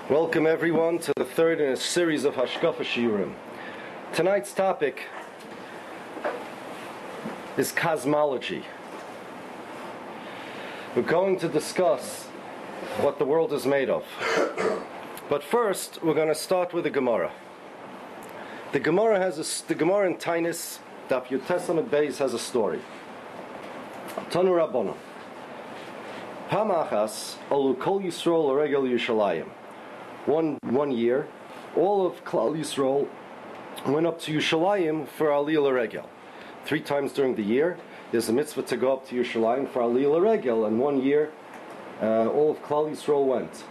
Welcome everyone to the third in a series of Hashkafa Shiurim. Tonight's topic is cosmology. We're going to discuss what the world is made of. But first, we're going to start with the Gemara. The Gemara in Tainis, Daf Yud Beis has a story. Tanu Rabbanon. Pamachas alu kol Yisrael l'regel Yerushalayim. One year, all of Klal Yisrael went up to Yerushalayim for Aliyah L'Regel. 3 times during the year, there's a mitzvah to go up to Yerushalayim for Aliyah L'Regel, and 1 year, all of Klal Yisrael went.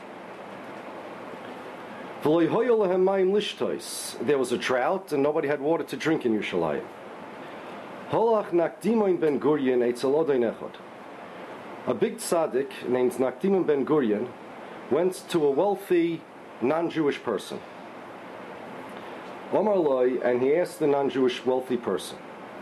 There was a drought, and nobody had water to drink in Yerushalayim. A big tzaddik named Nakdimon ben Gurion went to a wealthy non-Jewish person. Omar Loi, and he asked the non-Jewish wealthy person,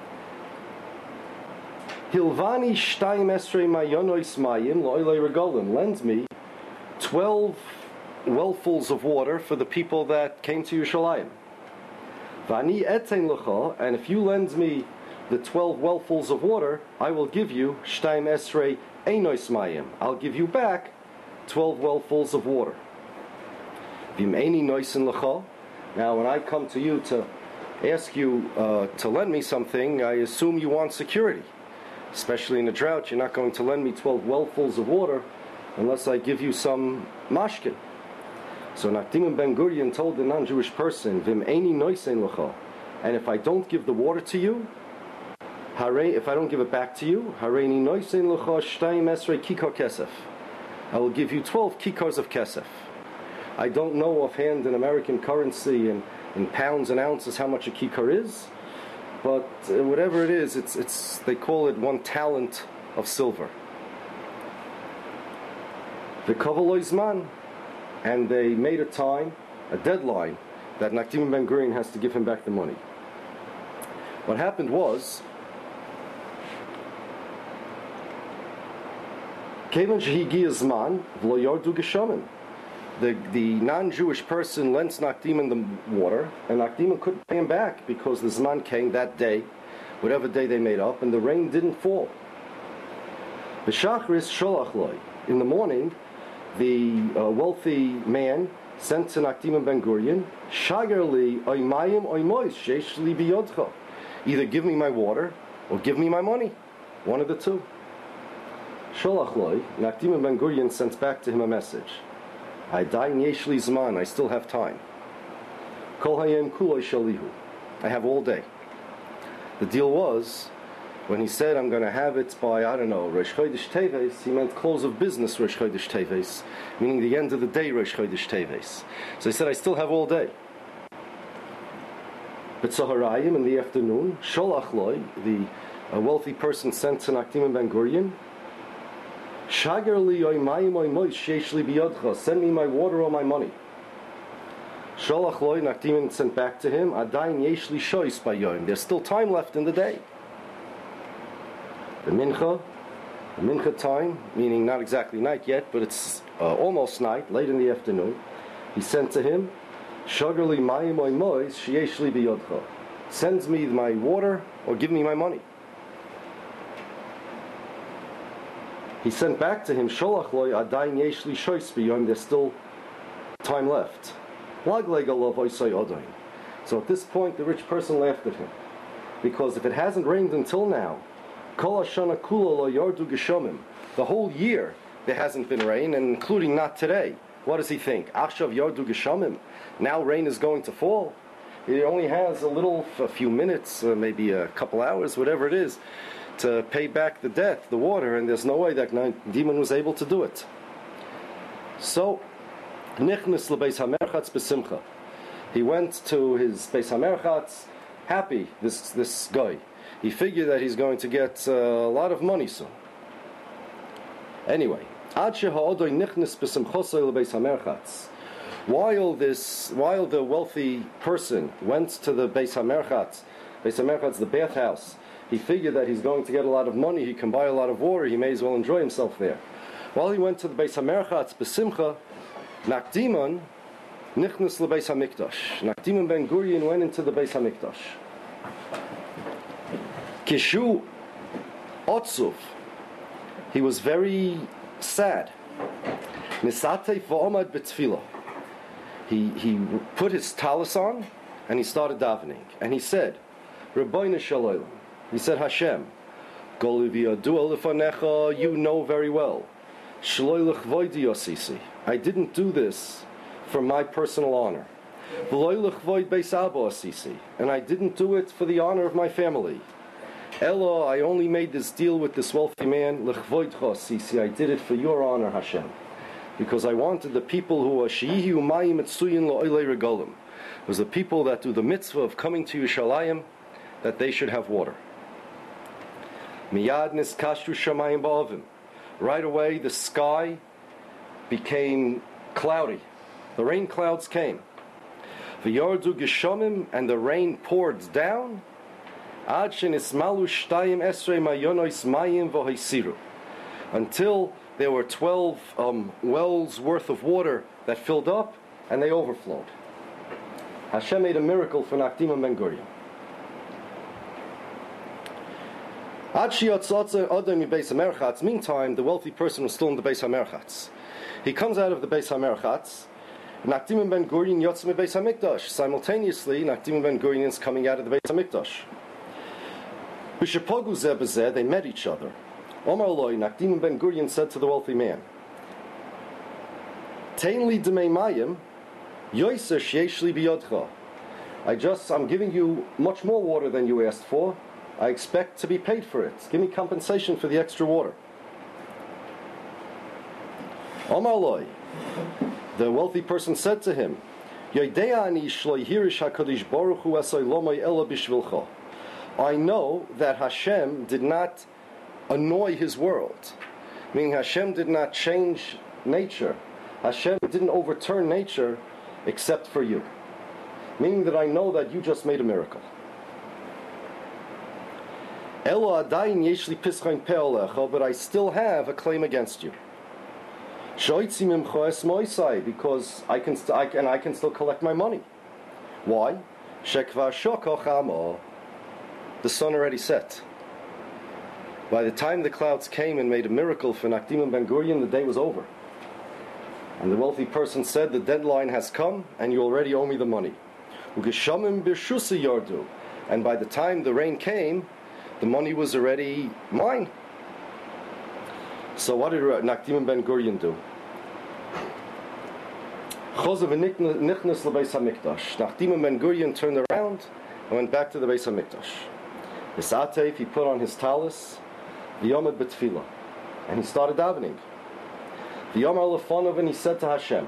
Hilvani shtayim esrei mayonois mayim lo'ilei regolim, lend me 12 wellfuls of water for the people that came to Yerushalayim. Vani etein lecha, and if you lend me the 12 wellfuls of water, I will give you shtayim esrei einois mayim, I'll give you back 12 wellfuls of water. Now, when I come to you to ask you to lend me something, I assume you want security. Especially in a drought, you're not going to lend me 12 wellfuls of water unless I give you some mashkin. So Nakdimon ben Gurion told the non-Jewish person, and if I don't give the water to you, if I don't give it back to you, I will give you 12 kikars of kesef. I don't know offhand in American currency and in pounds and ounces how much a kikar is, but whatever it is, it's they call it 1 talent of silver. The Kavaloizman, and they made a deadline, that Nakdimon ben Gurion has to give him back the money. What happened was, Kevan shehigia zman v'lo yardu geshamim. The non-Jewish person lent Nakdimon the water, and Nakdimon couldn't pay him back because the Zman came that day, whatever day they made up, and the rain didn't fall. B'shachris sholach loy. In the morning, the wealthy man sent to Nakdimon ben Gurion, Shagar li oymayim oymois sheish li biyodcha. Either give me my water or give me my money. One of the two. Sholach loy. Nakdimon ben Gurion sent back to him a message. I still have time. Kol hayem kuloi shalihu. I have all day. The deal was, when he said I'm going to have it by, Rosh Chodesh Teves, he meant close of business Rosh Chodesh Teves, meaning the end of the day Rosh Chodesh Teves. So he said, I still have all day. But Tzahorayim, in the afternoon, Sholach loy, the wealthy person sent to Nakdimon ben Gurion, send me my water or my money. Sholach loy, Nakdimon sent back to him, there's still time left in the day. The mincha time, meaning not exactly night yet, but it's almost night, late in the afternoon, he sent to him, sends me my water or give me my money. He sent back to him, Sholach loy adayin yesh li shois b'yom, there's still time left. So at this point, the rich person laughed at him. Because if it hasn't rained until now, kol hashana kula lo yardu geshomim, the whole year there hasn't been rain, and including not today. What does he think? Achshav yardu geshomim, now rain is going to fall. He only has a few minutes, maybe a couple hours, whatever it is, to pay back the debt, the water, and there's no way that Nakdimon was able to do it. So, nichnas lebeis hamerchatz b'simcha. He went to his beis hamerchatz happy. This guy, he figured that he's going to get a lot of money soon. Anyway, ad sheha'odoi nichnas b'simchosoi lebeis hamerchatz. While the wealthy person went to the beis hamerchatz, the bathhouse, he figured that he's going to get a lot of money, he can buy a lot of water, he may as well enjoy himself there. While he went to the Beis HaMerchatz B'Simcha, Nakdimon Nichnas lebeis hamikdash. Nakdim ben Gurion went into the Beis Hamikdash. Kishu Otzuv. He was very sad. Nisatei v'omad b'tfilah. He put his talis on and he started davening. And he said, Rabbeinu Shalom. He said, Hashem, you know very well. I didn't do this for my personal honor. And I didn't do it for the honor of my family. Ella, I only made this deal with this wealthy man. I did it for your honor, Hashem. Because I wanted the people who are Sheyihu Mayim Etsuyin Lo'ilei Regolim. It was the people that do the mitzvah of coming to Yerushalayim, that they should have water. Miyad niskashtu shamayim ba'avim. Right away, the sky became cloudy. The rain clouds came. V'yordu geshomim, and the rain poured down. Ad shenismalu shtayim esrei mayonos mayim v'hoisiru. Until there were 12 wells worth of water that filled up, and they overflowed. Hashem made a miracle for Nakdim ben Gurion. Meantime, the wealthy person was still in the Beis HaMerchatz. He comes out of the Beis HaMerchatz. Nakdim ben Gurion yotz me Beis HaMikdash. Simultaneously, Nakdim ben Gurion is coming out of the Beis HaMikdash. B'shepogu zeh b'zeh, they met each other. Omar Loi, Nakdim ben Gurion said to the wealthy man, Tein li d'mei mayim, yoyser sheyesh li biyodcha. I'm giving you much more water than you asked for. I expect to be paid for it. Give me compensation for the extra water. Omar Loi, the wealthy person said to him, I know that Hashem did not annoy his world. Meaning Hashem did not change nature. Hashem didn't overturn nature except for you. Meaning that I know that you just made a miracle. But I still have a claim against you. Because I can still collect my money. Why? The sun already set. By the time the clouds came and made a miracle for Nakdim ben Gurion, the day was over. And the wealthy person said, the deadline has come and you already owe me the money. And by the time the rain came, the money was already mine. So what did Nakdim ben Gurion do? Nakdim ben Gurion turned around and went back to the Beis HaMikdash. Hisatef, he put on his talis, v'yomad b'tfilah, and he started davening. V'yomar lefonov, and he said to Hashem,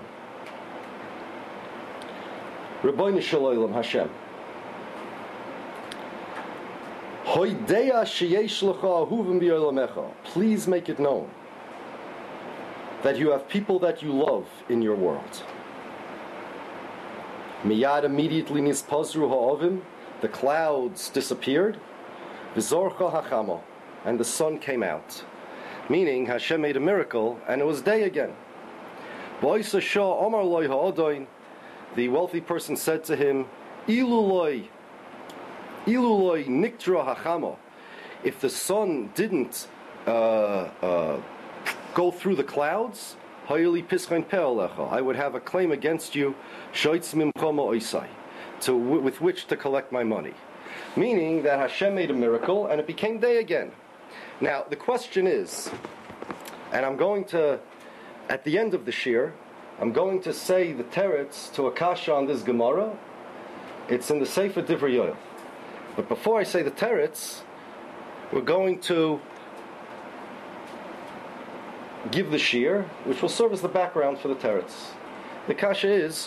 Rabbeinu Shalom, Hashem, please make it known that you have people that you love in your world. Miyad, immediately nispazru ha'ovim, the clouds disappeared, v'zorcha hachama, and the sun came out. Meaning Hashem made a miracle and it was day again. B'oisa shah omar loy ha'odoin, the wealthy person said to him, Iluloi niktra hachama. If the sun didn't go through the clouds, I would have a claim against you, with which to collect my money. Meaning that Hashem made a miracle and it became day again. Now the question is, and I'm going to, at the end of the shir, I'm going to say the teretz to Akasha on this Gemara. It's in the Sefer Divrei Yoel. But before I say the teretz, we're going to give the shir, which will serve as the background for the teretz. The kasha is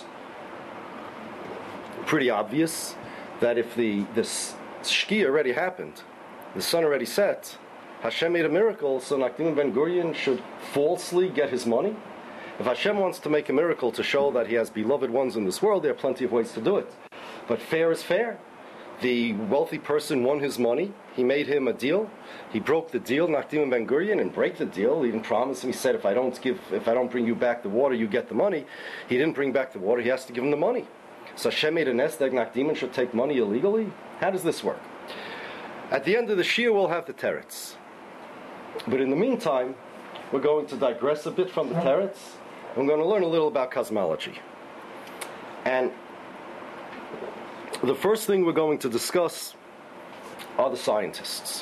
pretty obvious that if this shkia already happened, the sun already set, Hashem made a miracle, so Nakdim ben Gurion should falsely get his money. If Hashem wants to make a miracle to show that he has beloved ones in this world, there are plenty of ways to do it. But fair is fair. The wealthy person won his money. He made him a deal. He broke the deal. Nachdim and Ben Gurion and break the deal. He even promised him. He said, if I don't bring you back the water, you get the money. He didn't bring back the water. He has to give him the money. So Hashem made a nest that Nachdim should take money illegally. How does this work? At the end of the Shia, we'll have the teretz. But in the meantime, we're going to digress a bit from the teretz. I'm going to learn a little about cosmology. And the first thing we're going to discuss are the scientists.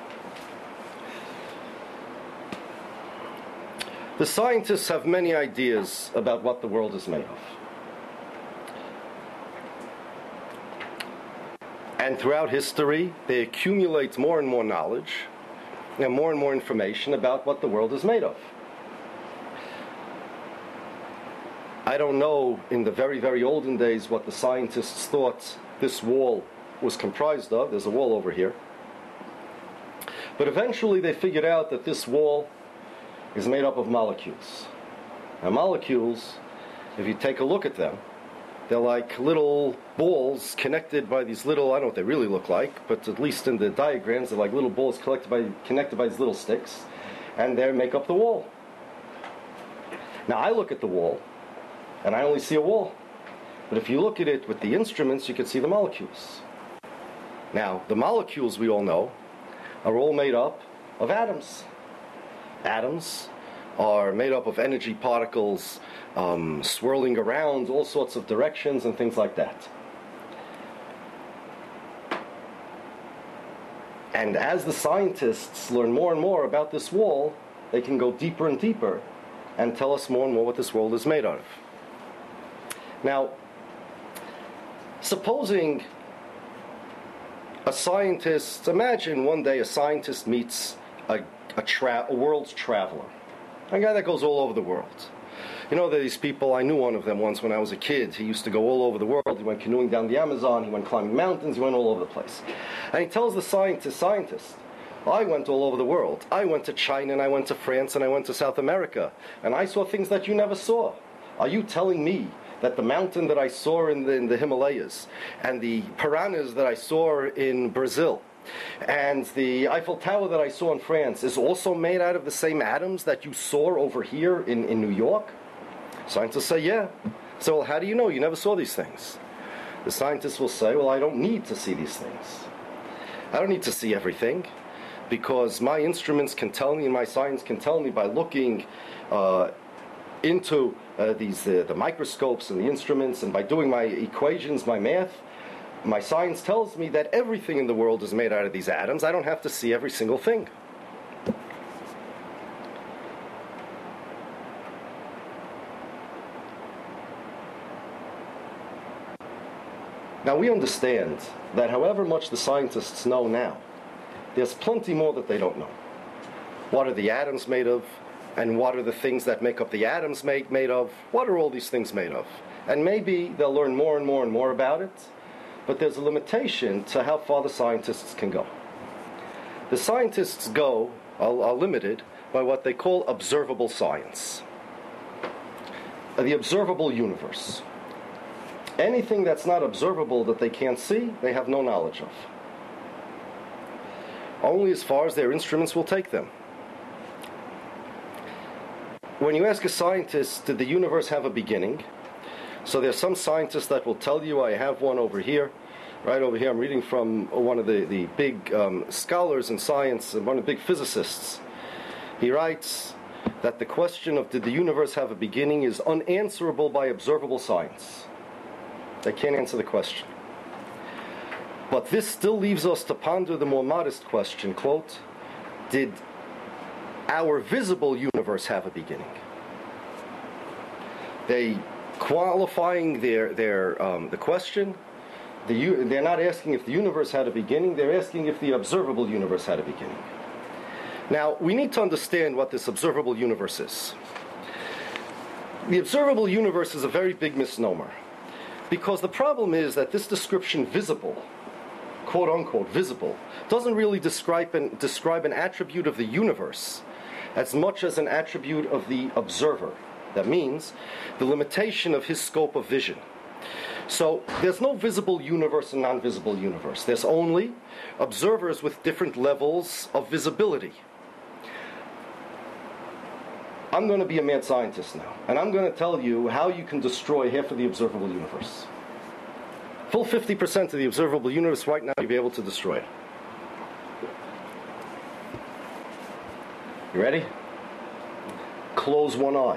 The scientists have many ideas about what the world is made of. And throughout history, they accumulate more and more knowledge and more information about what the world is made of. I don't know in the very, very olden days what the scientists thought this wall was comprised of. There's a wall over here. But eventually they figured out that this wall is made up of molecules. Now molecules, if you take a look at them, they're like little balls connected by these little, I don't know what they really look like, but at least in the diagrams, they're like little balls connected by these little sticks, and they make up the wall. Now I look at the wall, and I only see a wall. But if you look at it with the instruments, you can see the molecules. Now, the molecules, we all know, are all made up of atoms. Atoms are made up of energy particles swirling around all sorts of directions and things like that. And as the scientists learn more and more about this wall, they can go deeper and deeper and tell us more and more what this world is made of. Now, supposing a scientist, imagine one day a scientist meets a world's traveler, a guy that goes all over the world. You know, there are these people, I knew one of them once when I was a kid. He used to go all over the world. He went canoeing down the Amazon, he went climbing mountains, he went all over the place. And he tells the scientist, I went all over the world. I went to China, and I went to France, and I went to South America, and I saw things that you never saw. Are you telling me that the mountain that I saw in the Himalayas, and the piranhas that I saw in Brazil, and the Eiffel Tower that I saw in France is also made out of the same atoms that you saw over here in New York? Scientists say, yeah. So, well, how do you know? You never saw these things. The scientists will say, well, I don't need to see these things. I don't need to see everything, because my instruments can tell me, and my science can tell me by looking into the microscopes and the instruments, and by doing my equations, my math, my science tells me that everything in the world is made out of these atoms. I don't have to see every single thing. Now we understand that however much the scientists know now, there's plenty more that they don't know. What are the atoms made of? And what are the things that make up the atoms made of? What are all these things made of? And maybe they'll learn more and more about it, but there's a limitation to how far the scientists can go. The scientists are limited by what they call observable science. The observable universe. Anything that's not observable, that they can't see, they have no knowledge of. Only as far as their instruments will take them. When you ask a scientist, did the universe have a beginning? So there's some scientists that will tell you, I have one over here. Right over here, I'm reading from one of the big scholars in science, one of the big physicists. He writes that the question of did the universe have a beginning is unanswerable by observable science. They can't answer the question. But this still leaves us to ponder the more modest question, quote, did our visible universe have a beginning? They qualifying the question. They're not asking if the universe had a beginning. They're asking if the observable universe had a beginning. Now, we need to understand what this observable universe is. The observable universe is a very big misnomer, because the problem is that this description, visible, quote-unquote visible, doesn't really describe an attribute of the universe as much as an attribute of the observer. That means the limitation of his scope of vision. So there's no visible universe and non-visible universe. There's only observers with different levels of visibility. I'm going to be a mad scientist now, and I'm going to tell you how you can destroy half of the observable universe. Full 50% of the observable universe right now, you'll be able to destroy it. You ready? Close one eye.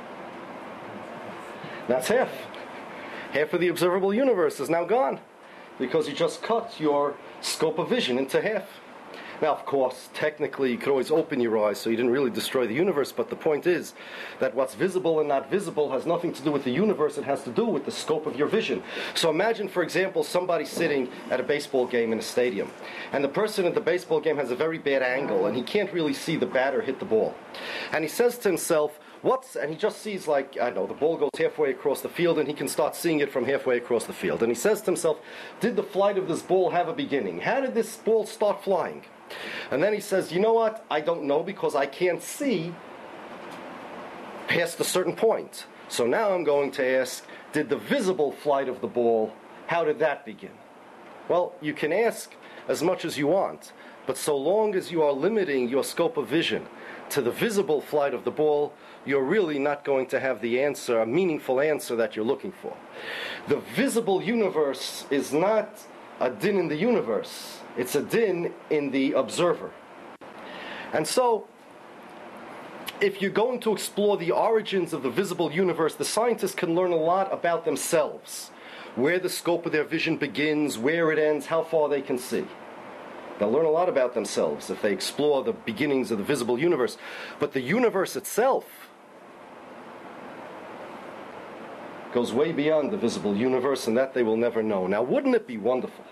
That's half. Half of the observable universe is now gone because you just cut your scope of vision into half. Now, of course, technically you could always open your eyes, so you didn't really destroy the universe, but the point is that what's visible and not visible has nothing to do with the universe, it has to do with the scope of your vision. So imagine, for example, somebody sitting at a baseball game in a stadium, and the person at the baseball game has a very bad angle, and he can't really see the batter hit the ball. And he says to himself, and he just sees, like, I don't know, the ball goes halfway across the field, and he can start seeing it from halfway across the field. And he says to himself, did the flight of this ball have a beginning? How did this ball start flying? And then he says, you know what? I don't know because I can't see past a certain point. So now I'm going to ask, did the visible flight of the ball, how did that begin? Well, you can ask as much as you want, but so long as you are limiting your scope of vision to the visible flight of the ball, you're really not going to have the answer, a meaningful answer that you're looking for. The visible universe is not a din in the universe. It's a din in the observer. And so, if you're going to explore the origins of the visible universe, the scientists can learn a lot about themselves. Where the scope of their vision begins, where it ends, how far they can see. They'll learn a lot about themselves if they explore the beginnings of the visible universe. But the universe itself goes way beyond the visible universe, and that they will never know. Now, wouldn't it be wonderful?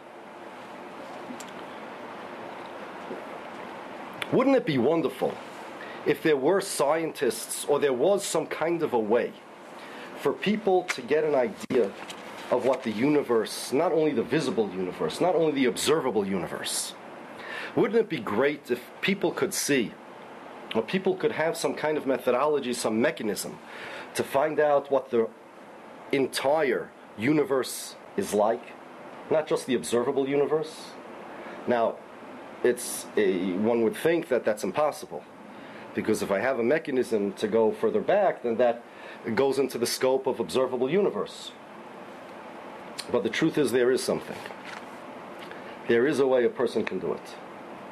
Wouldn't it be wonderful if there were scientists, or there was some kind of a way for people to get an idea of what the universe, not only the visible universe, not only the observable universe. Wouldn't it be great if people could see, or people could have some kind of methodology, some mechanism to find out what the entire universe is like, not just the observable universe? Now, one would think that that's impossible, because if I have a mechanism to go further back, then that goes into the scope of observable universe. But the truth is, there is something. There is a way a person can do it.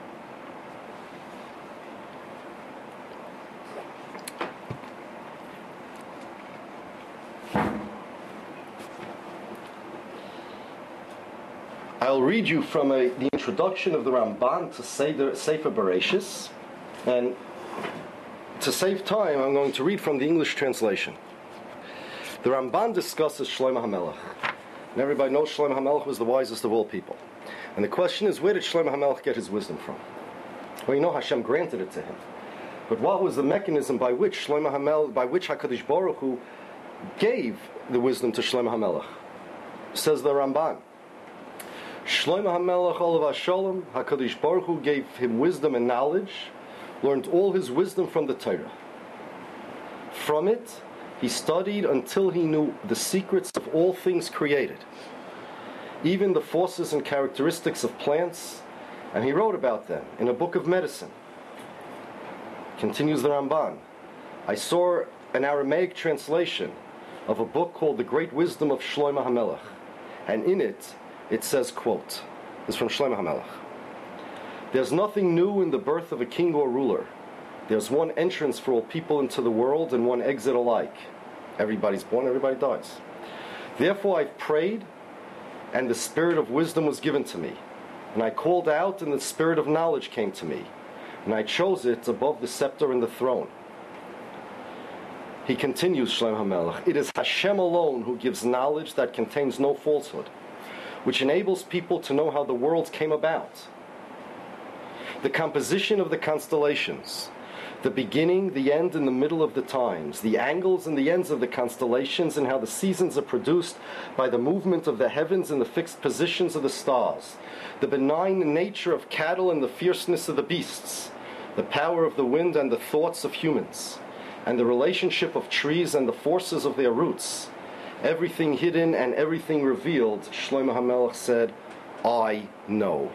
I'll read you from the introduction of the Ramban to Sefer Bereshis, and to save time, I'm going to read from the English translation. The Ramban discusses Shlomo HaMelech, and everybody knows Shlomo HaMelech was the wisest of all people. And the question is, where did Shlomo HaMelech get his wisdom from? Well, you know Hashem granted it to him. But what was the mechanism by which HaKadosh Baruch Hu gave the wisdom to Shlomo HaMelech? Says the Ramban. Shlomo HaMelech Olav HaSholem, HaKadosh Baruch Hu gave him wisdom and knowledge, learned all his wisdom from the Torah. From it, he studied until he knew the secrets of all things created, even the forces and characteristics of plants, and he wrote about them in a book of medicine. Continues the Ramban. I saw an Aramaic translation of a book called The Great Wisdom of Shlomo HaMelech, and in it, it says, quote, this is from Shlomo HaMelech, there's nothing new in the birth of a king or ruler. There's one entrance for all people into the world and one exit alike. Everybody's born, everybody dies. Therefore I've prayed, and the spirit of wisdom was given to me. And I called out, and the spirit of knowledge came to me. And I chose it above the scepter and the throne. He continues, Shlomo HaMelech, it is Hashem alone who gives knowledge that contains no falsehood, which enables people to know how the world came about. The composition of the constellations, the beginning, the end, and the middle of the times, the angles and the ends of the constellations, and how the seasons are produced by the movement of the heavens and the fixed positions of the stars, the benign nature of cattle and the fierceness of the beasts, the power of the wind and the thoughts of humans, and the relationship of trees and the forces of their roots, everything hidden and everything revealed, Shlomo HaMelech said, I know.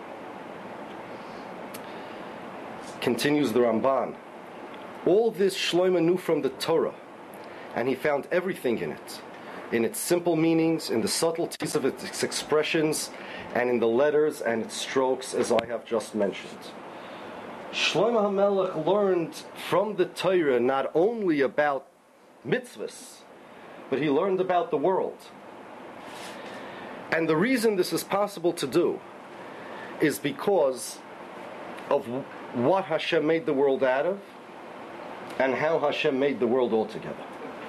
Continues the Ramban. All this Shlomo knew from the Torah, and he found everything in its simple meanings, in the subtleties of its expressions, and in the letters and its strokes, as I have just mentioned. Shlomo HaMelech learned from the Torah not only about mitzvahs, but he learned about the world. And the reason this is possible to do is because of what Hashem made the world out of and how Hashem made the world altogether.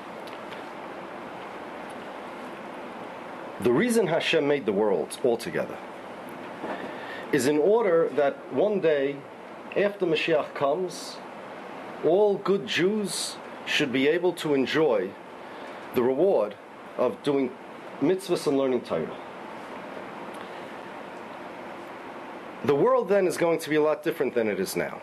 The reason Hashem made the world altogether is in order that one day, after Mashiach comes, all good Jews should be able to enjoy the reward of doing mitzvahs and learning Torah. The world then is going to be a lot different than it is now.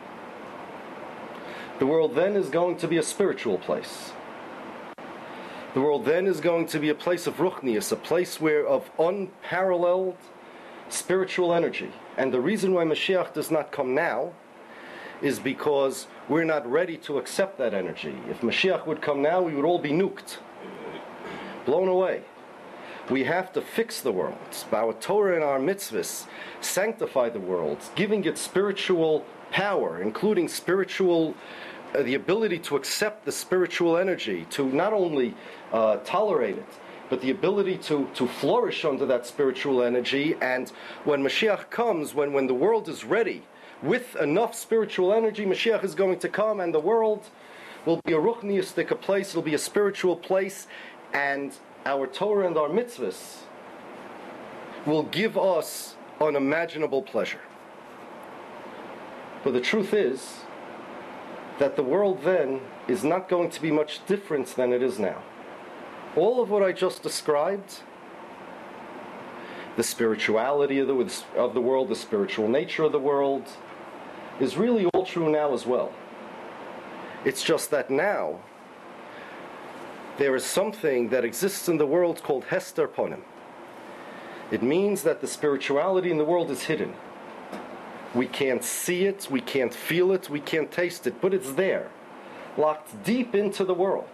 The world then is going to be a spiritual place. The world then is going to be a place of ruchnius, a place where of unparalleled spiritual energy. And the reason why Mashiach does not come now is because we're not ready to accept that energy. If Mashiach would come now, we would all be nuked, blown away. We have to fix the world. Our Torah and our mitzvahs sanctify the world, giving it spiritual power, including spiritual, the ability to accept the spiritual energy, to not only tolerate it, but the ability to flourish under that spiritual energy. And when Mashiach comes, when the world is ready, with enough spiritual energy, Mashiach is going to come, and the world will be a ruchniistic place, it'll be a spiritual place, and our Torah and our mitzvahs will give us unimaginable pleasure. But the truth is that the world then is not going to be much different than it is now. All of what I just described, the spirituality of the world, the spiritual nature of the world, is really all true now as well. It's just that now there is something that exists in the world called Hester Ponim. It means that the spirituality in the world is hidden. We can't see it, we can't feel it, we can't taste it, but it's there, locked deep into the world.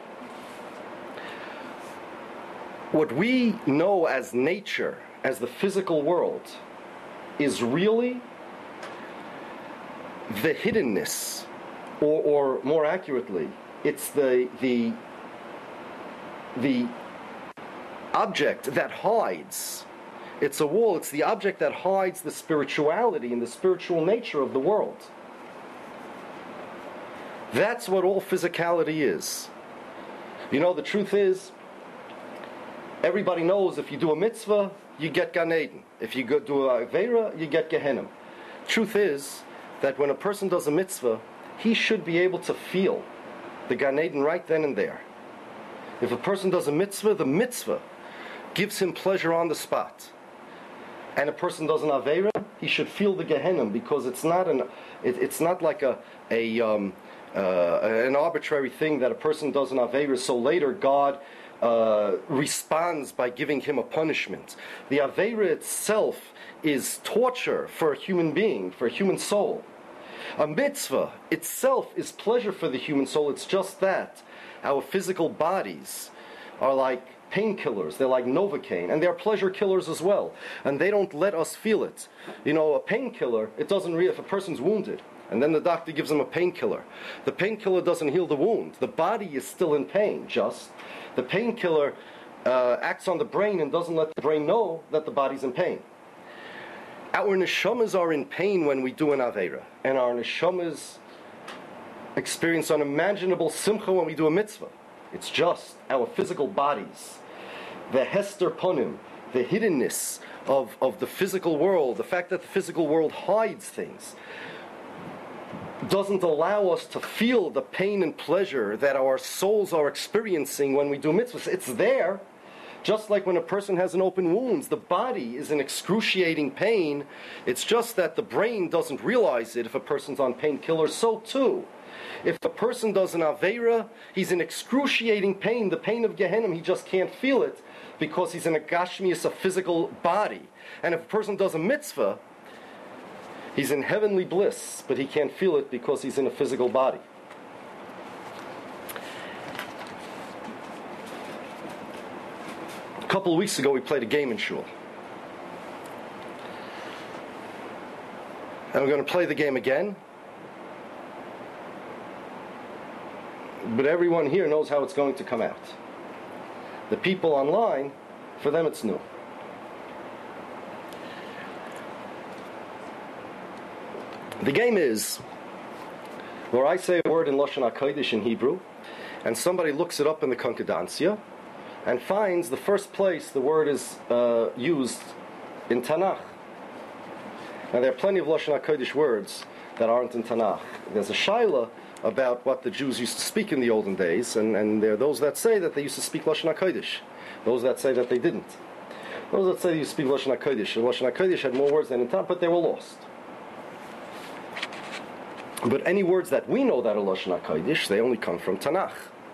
What we know as nature, as the physical world, is really the hiddenness, or more accurately, it's the object that hides. It's a wall, it's the object that hides the spirituality and the spiritual nature of the world. That's what all physicality is. You know, the truth is, everybody knows if you do a mitzvah, you get Gan Eden. If you do a Aveira, you get Gehenna. Truth is that when a person does a mitzvah, he should be able to feel the Gan Eden right then and there. If a person does a mitzvah, the mitzvah gives him pleasure on the spot. And a person does an Aveira, he should feel the Gehenna, because it's not like an arbitrary thing that a person does an Aveira, so later God responds by giving him a punishment. The Aveira itself is torture for a human being, for a human soul. A mitzvah itself is pleasure for the human soul. It's just that our physical bodies are like painkillers. They're like Novocaine, and they're pleasure killers as well. And they don't let us feel it. You know, a painkiller, it doesn't if a person's wounded, and then the doctor gives him a painkiller, the painkiller doesn't heal the wound. The body is still in pain, just. The painkiller acts on the brain and doesn't let the brain know that the body's in pain. Our neshamas are in pain when we do an Aveira, and our neshamas experience unimaginable simcha when we do a mitzvah. It's just our physical bodies, the Hester Ponim, the hiddenness of the physical world, the fact that the physical world hides things, doesn't allow us to feel the pain and pleasure that our souls are experiencing when we do mitzvahs. It's there. Just like when a person has an open wound, the body is in excruciating pain. It's just that the brain doesn't realize it if a person's on painkillers. So too, If a person does an Aveira, he's in excruciating pain, the pain of Gehenna, he just can't feel it because he's in a Gashmias, a physical body. And if a person does a mitzvah, he's in heavenly bliss, but he can't feel it because he's in a physical body. A couple of weeks ago, we played a game in Shul. And we're going to play the game again. But everyone here knows how it's going to come out. The people online, for them it's new. The game is where I say a word in Lashon HaKodesh in Hebrew, and somebody looks it up in the Concordancia, and finds the first place the word is used in Tanakh. Now there are plenty of Lashon HaKodesh words that aren't in Tanakh. There's a shaila about what the Jews used to speak in the olden days, and there are those that say that they used to speak Lashon HaKodesh. Those that say that they didn't. Those that say they used to speak Lashon HaKodesh. And Lashon HaKodesh had more words than in Tanakh, but they were lost. But any words that we know that are Lashon HaKodesh, they only come from Tanakh.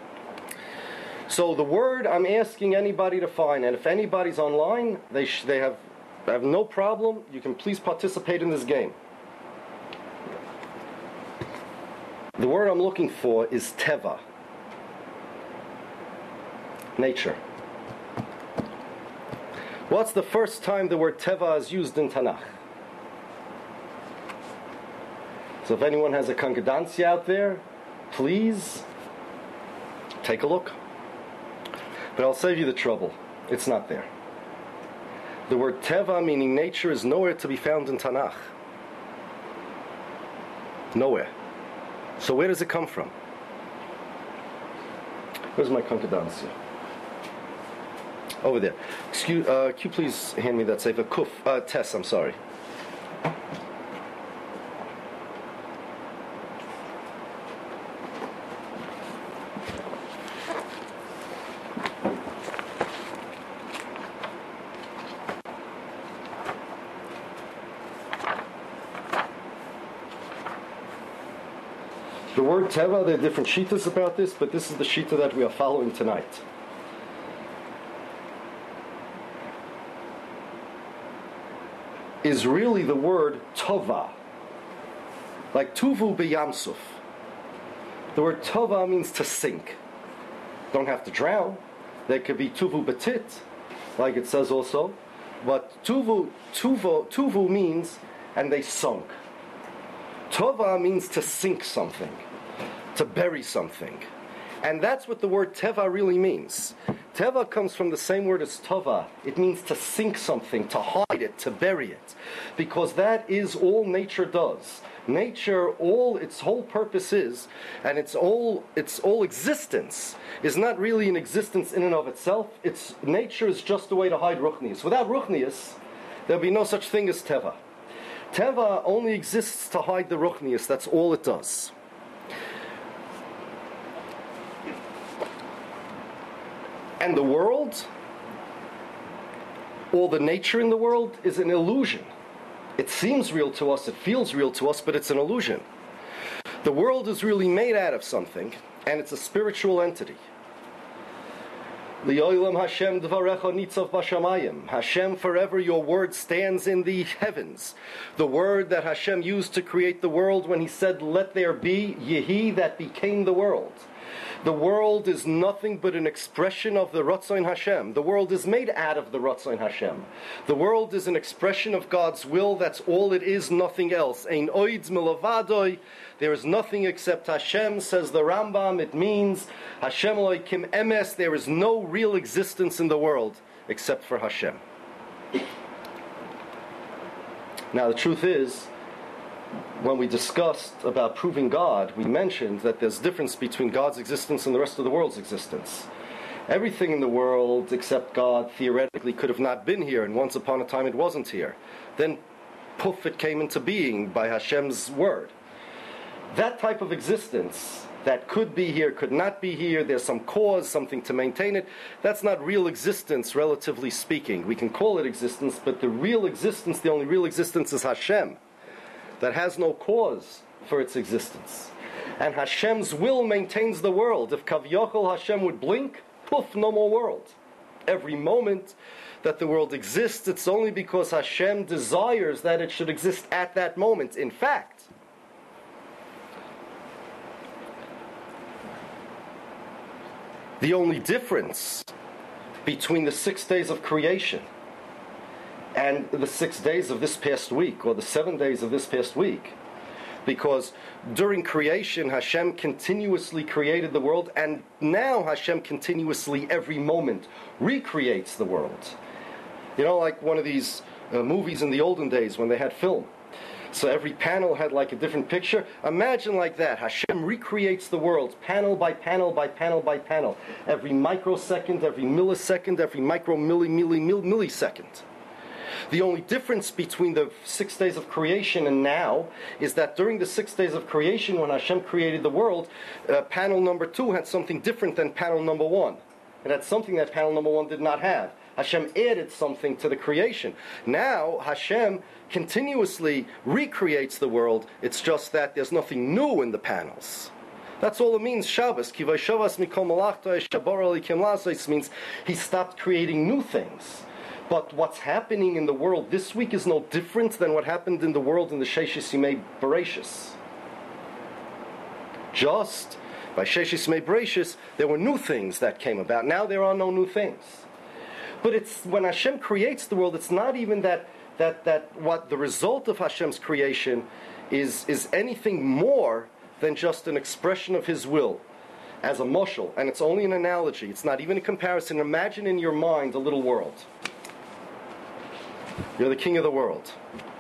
So the word I'm asking anybody to find, and if anybody's online, they have no problem. You can please participate in this game. The word I'm looking for is teva, nature. What's the first time the word teva is used in Tanakh? So if anyone has a concordancia out there, please take a look. But I'll save you the trouble. It's not there. The word teva, meaning nature, is nowhere to be found in Tanakh. Nowhere. So where does it come from? Where's my concordancia? Over there. Excuse, can you please hand me that sefer? Tess, I'm sorry. The word teva, there are different shitas about this, but this is the shita that we are following tonight. Is really the word tova, like tuvu b'yamsuf. The word tova means to sink. Don't have to drown. There could be tuvu betit, like it says also, but tuvu means, and they sunk. Tova means to sink something, to bury something. And that's what the word teva really means. Teva comes from the same word as tova. It means to sink something, to hide it, to bury it. Because that is all nature does. Nature, all its whole purpose is, and its all existence is not really an existence in and of itself. Nature is just a way to hide ruchnius. Without ruchnius, there'll be no such thing as teva. Teva only exists to hide the ruchnius. That's all it does. And the world, all the nature in the world, is an illusion. It seems real to us, it feels real to us, but it's an illusion. The world is really made out of something, and it's a spiritual entity. Li'olam Hashem dvarecha nitzav b'shamayim. Hashem, forever your word stands in the heavens. The word that Hashem used to create the world when he said, let there be, yehi, that became the world. The world is nothing but an expression of the Ratzon Hashem. The world is made out of the Ratzon Hashem. The world is an expression of God's will. That's all it is, nothing else. Ein oid milavadoi. There is nothing except Hashem, says the Rambam. It means Hashem Elokim emes. There is no real existence in the world except for Hashem. Now the truth is, when we discussed about proving God, we mentioned that there's a difference between God's existence and the rest of the world's existence. Everything in the world except God theoretically could have not been here, and once upon a time it wasn't here. Then, poof, it came into being by Hashem's word. That type of existence that could be here, could not be here, there's some cause, something to maintain it, that's not real existence, relatively speaking. We can call it existence, but the real existence, the only real existence is Hashem, that has no cause for its existence. And Hashem's will maintains the world. If Kavyochel Hashem would blink, poof, no more world. Every moment that the world exists, it's only because Hashem desires that it should exist at that moment. In fact, the only difference between the 6 days of creation and the 6 days of this past week, or the 7 days of this past week, because during creation Hashem continuously created the world, and now Hashem continuously every moment recreates the world. You know, like one of these movies in the olden days when they had film. So every panel had like a different picture. Imagine like that. Hashem recreates the world panel by panel by panel by panel. Every microsecond, every millisecond, every millisecond. The only difference between the 6 days of creation and now is that during the 6 days of creation, when Hashem created the world, panel number 2 had something different than panel number 1. It had something that panel number 1 did not have. Hashem added something to the creation. Now Hashem continuously recreates the world. It's just that there's nothing new in the panels. That's all it means, Shabbos. Means he stopped creating new things. But what's happening in the world this week is no different than what happened in the world in the Sheshis Yimei Bereshis. Just by Sheshis Yimei Bereshis, there were new things that came about. Now there are no new things. But it's when Hashem creates the world, it's not even that what the result of Hashem's creation is anything more than just an expression of His will as a moshel, and it's only an analogy. It's not even a comparison. Imagine in your mind a little world. You're the king of the world.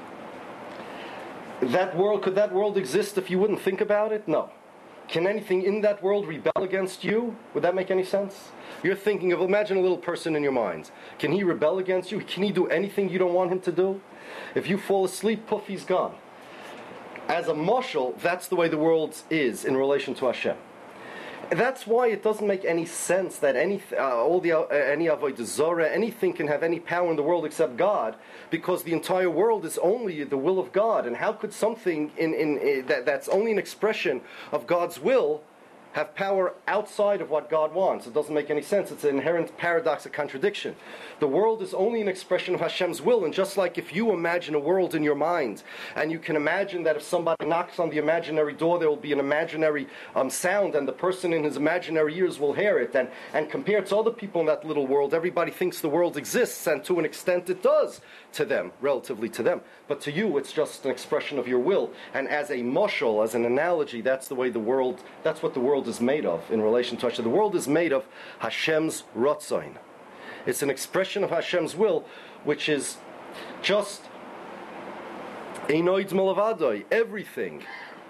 That world, could that world exist if you wouldn't think about it? No. Can anything in that world rebel against you? Would that make any sense? You're thinking of, imagine a little person in your mind. Can he rebel against you? Can he do anything you don't want him to do? If you fall asleep, poof, he's gone. As a moshel, that's the way the world is in relation to Hashem. That's why it doesn't make any sense that any avodah zarah, anything can have any power in the world except God, because the entire world is only the will of God. And how could something that's only an expression of God's will have power outside of what God wants? It doesn't make any sense. It's an inherent paradox, a contradiction. The world is only an expression of Hashem's will, and just like if you imagine a world in your mind, and you can imagine that if somebody knocks on the imaginary door, there will be an imaginary sound, and the person in his imaginary ears will hear it, and compared to other people in that little world, everybody thinks the world exists, and to an extent it does to them, relatively to them. But to you, it's just an expression of your will, and as a moshel, as an analogy, that's the way the world, that's what the world is made of in relation to Hashem. The world is made of Hashem's Ratzain. It's an expression of Hashem's will, which is just Einoid Malavadoi. Everything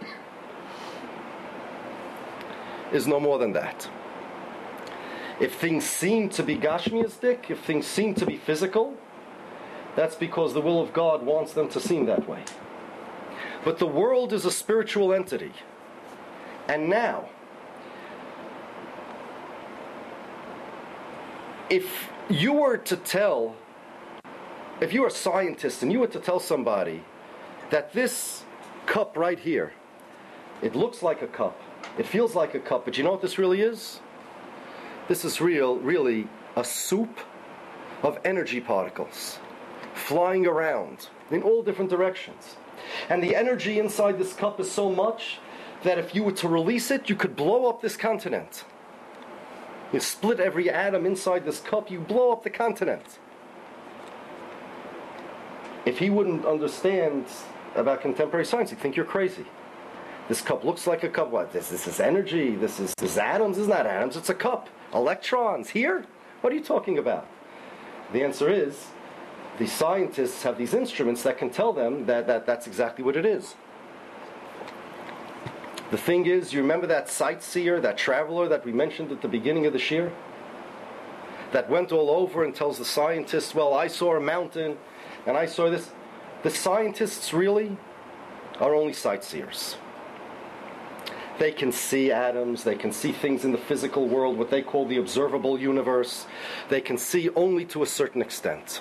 is no more than that. If things seem to be Gashmiistic, if things seem to be physical, that's because the will of God wants them to seem that way. But the world is a spiritual entity. And now, if you were a scientist and you were to tell somebody that this cup right here, it looks like a cup, it feels like a cup, but you know what this really is? This is really a soup of energy particles flying around in all different directions. And the energy inside this cup is so much that if you were to release it, you could blow up this continent. You split every atom inside this cup, you blow up the continent. If he wouldn't understand about contemporary science, he'd think you're crazy. This cup looks like a cup. What? This is energy. This is atoms. This is not atoms. It's a cup. Electrons. Here? What are you talking about? The answer is, the scientists have these instruments that can tell them that that's exactly what it is. The thing is, you remember that sightseer, that traveler that we mentioned at the beginning of the shir? That went all over and tells the scientists, well, I saw a mountain, and I saw this. The scientists really are only sightseers. They can see atoms, they can see things in the physical world, what they call the observable universe. They can see only to a certain extent.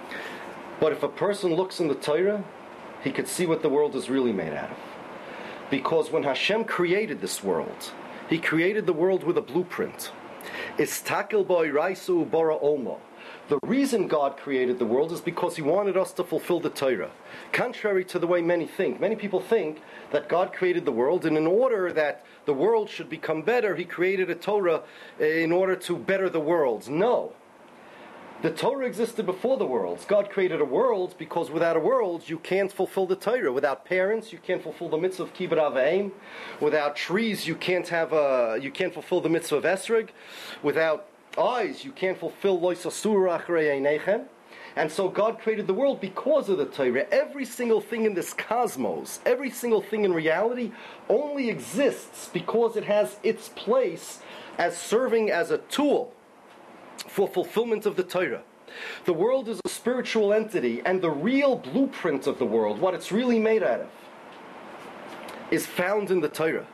But if a person looks in the Torah, he could see what the world is really made out of. Because when Hashem created this world, He created the world with a blueprint. Istakel ba'iraisu bara olma. The reason God created the world is because He wanted us to fulfill the Torah. Contrary to the way many think. Many people think that God created the world, and in order that the world should become better, He created a Torah in order to better the world. No. The Torah existed before the worlds. God created a world because without a world, you can't fulfill the Torah. Without parents, you can't fulfill the mitzvah of kibbud av v'em. Without trees, you can't fulfill the mitzvah of esrog. Without eyes, you can't fulfill lois asura achrei einechem. And so God created the world because of the Torah. Every single thing in this cosmos, every single thing in reality, only exists because it has its place as serving as a tool for fulfillment of the Torah. The world is a spiritual entity, and the real blueprint of the world, what it's really made out of, is found in the Torah.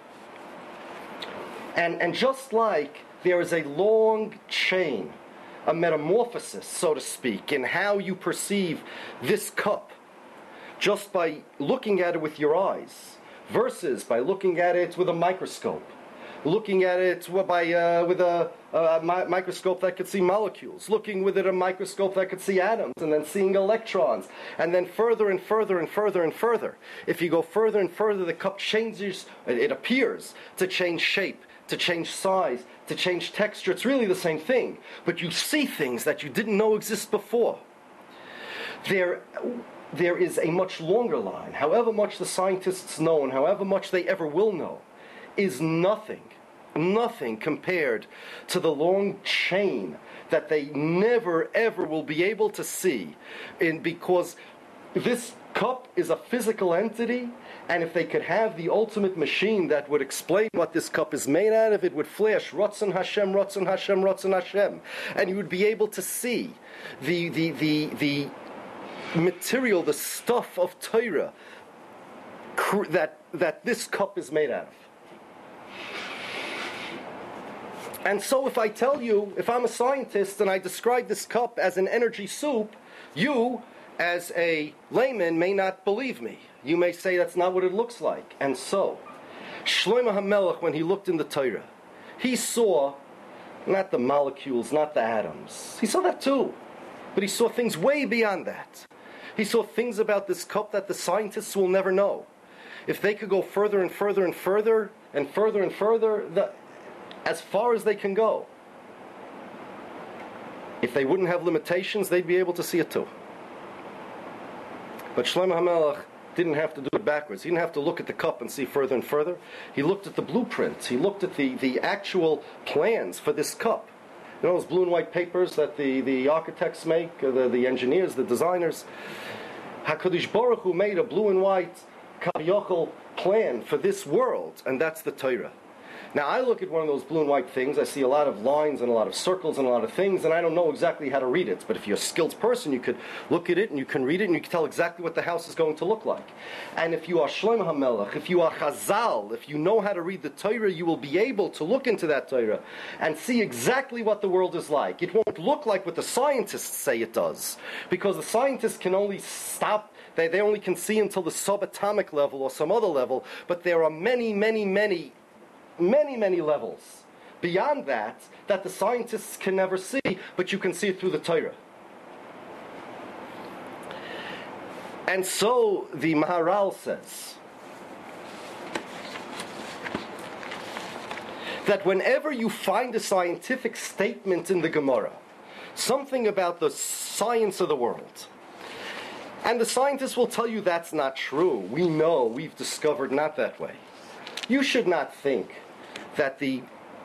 And just like there is a long chain, a metamorphosis, so to speak, in how you perceive this cup, just by looking at it with your eyes, versus by looking at it with a microscope, looking at it with a microscope that could see molecules, looking with it a microscope that could see atoms, and then seeing electrons, and then further and further and further and further. If you go further and further, the cup changes, it appears to change shape, to change size, to change texture. It's really the same thing, but you see things that you didn't know exist before. There is a much longer line. However much the scientists know, and however much they ever will know, is nothing compared to the long chain that they never ever will be able to see, because this cup is a physical entity, and if they could have the ultimate machine that would explain what this cup is made out of, it would flash Ratzon Hashem, Ratzon Hashem, Ratzon Hashem, and you would be able to see the material, the stuff of Torah that this cup is made out of. And so if I tell you, if I'm a scientist and I describe this cup as an energy soup, you, as a layman, may not believe me. You may say that's not what it looks like. And so, Shlomo HaMelech, when he looked in the Torah, he saw not the molecules, not the atoms. He saw that too. But he saw things way beyond that. He saw things about this cup that the scientists will never know. If they could go further and further and further and further and further, as far as they can go, if they wouldn't have limitations, they'd be able to see it too. But Shlomo HaMelech didn't have to do it backwards. He didn't have to look at the cup and see further and further. He looked at the blueprints. He looked at the actual plans for this cup. You know those blue and white papers that the architects make, the engineers, the designers? HaKadosh Baruch Hu made a blue and white Kaviyachol plan for this world, and that's the Torah. Now, I look at one of those blue and white things, I see a lot of lines and a lot of circles and a lot of things, and I don't know exactly how to read it. But if you're a skilled person, you could look at it and you can read it and you can tell exactly what the house is going to look like. And if you are Shlomo HaMelech, if you are Chazal, if you know how to read the Torah, you will be able to look into that Torah and see exactly what the world is like. It won't look like what the scientists say it does, because the scientists can only stop, they only can see until the subatomic level or some other level, but there are many levels beyond that the scientists can never see, but you can see it through the Torah. And so the Maharal says that whenever you find a scientific statement in the Gemara, something about the science of the world, and the scientists will tell you that's not true, we know, we've discovered not that way, you should not think that the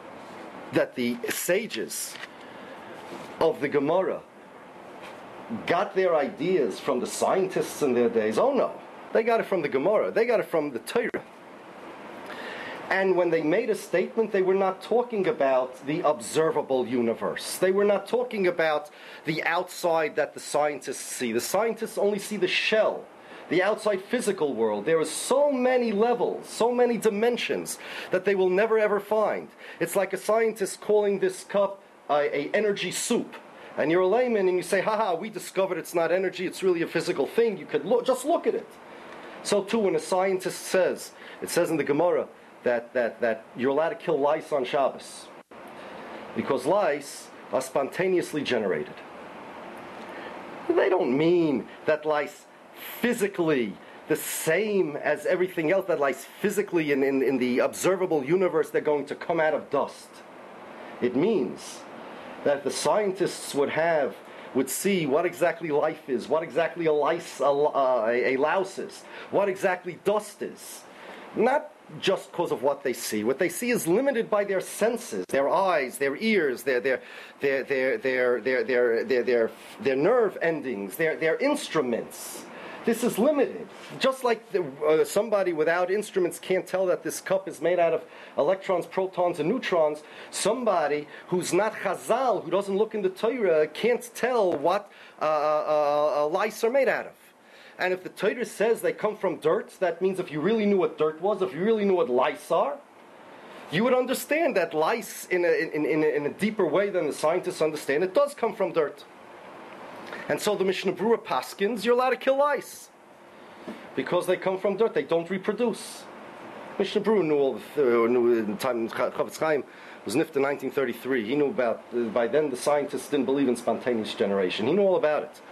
sages of the Gemara got their ideas from the scientists in their days. Oh no, they got it from the Gemara. They got it from the Torah. And when they made a statement, they were not talking about the observable universe. They were not talking about the outside that the scientists see. The scientists only see the shell, the outside physical world. There are so many levels, so many dimensions that they will never ever find. It's like a scientist calling this cup a energy soup. And you're a layman and you say, haha, we discovered it's not energy, it's really a physical thing. You could just look at it. So too, when a scientist says, it says in the Gemara that you're allowed to kill lice on Shabbos, because lice are spontaneously generated. They don't mean that lice physically, the same as everything else, that lies physically in the observable universe, they're going to come out of dust. It means that the scientists would see what exactly life is, what exactly a louse is, what exactly dust is. Not just because of what they see. What they see is limited by their senses, their eyes, their ears, their nerve endings, their instruments. This is limited. Just like somebody without instruments can't tell that this cup is made out of electrons, protons, and neutrons, somebody who's not Chazal, who doesn't look in the Torah, can't tell what lice are made out of. And if the Torah says they come from dirt, that means if you really knew what dirt was, if you really knew what lice are, you would understand that lice, in a deeper way than the scientists understand, it does come from dirt. And so the Mishnah Berurah paskins, you're allowed to kill lice because they come from dirt. They don't reproduce. Mishnah Berurah knew in the time Chafetz Chaim was nifta in 1933. He knew about. By then, the scientists didn't believe in spontaneous generation. He knew all about it.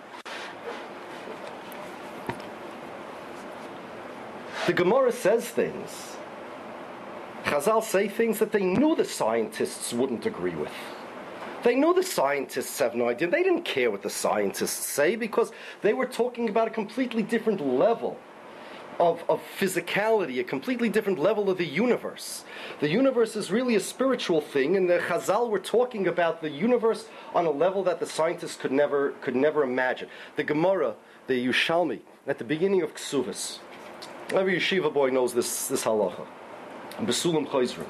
The Gemara says things. Chazal say things that they knew the scientists wouldn't agree with. They knew the scientists have no idea. They didn't care what the scientists say because they were talking about a completely different level of physicality, a completely different level of the universe. The universe is really a spiritual thing, and the Chazal were talking about the universe on a level that the scientists could never imagine. The Gemara, the Yushalmi, at the beginning of Ksuvas, every yeshiva boy knows this halacha. Besulam Chayzrim.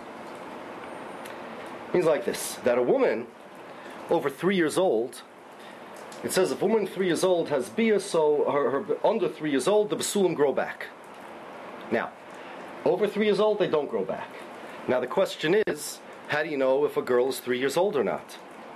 Means like this, that a woman over 3 years old, it says if a woman 3 years old has bia, so her under 3 years old, the basulim grow back. Now, over 3 years old, they don't grow back. Now the question is, how do you know if a girl is 3 years old or not?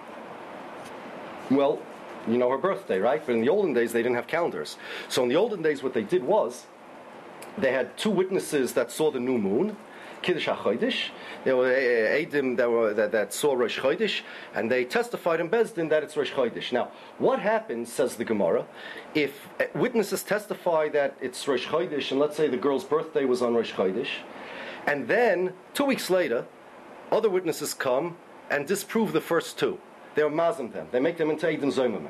Well, you know her birthday, right? But in the olden days, they didn't have calendars. So in the olden days, what they did was, they had two witnesses that saw the new moon, Kiddush HaChodesh. There were Eidim that saw Rosh Chodesh, and they testified in Bezdin that it's Rosh Chodesh. Now, what happens, says the Gemara, if witnesses testify that it's Rosh Chodesh, and let's say the girl's birthday was on Rosh Chodesh, and then 2 weeks later, other witnesses come and disprove the first two. They're mazim them. They make them into Eidim Zoimimim.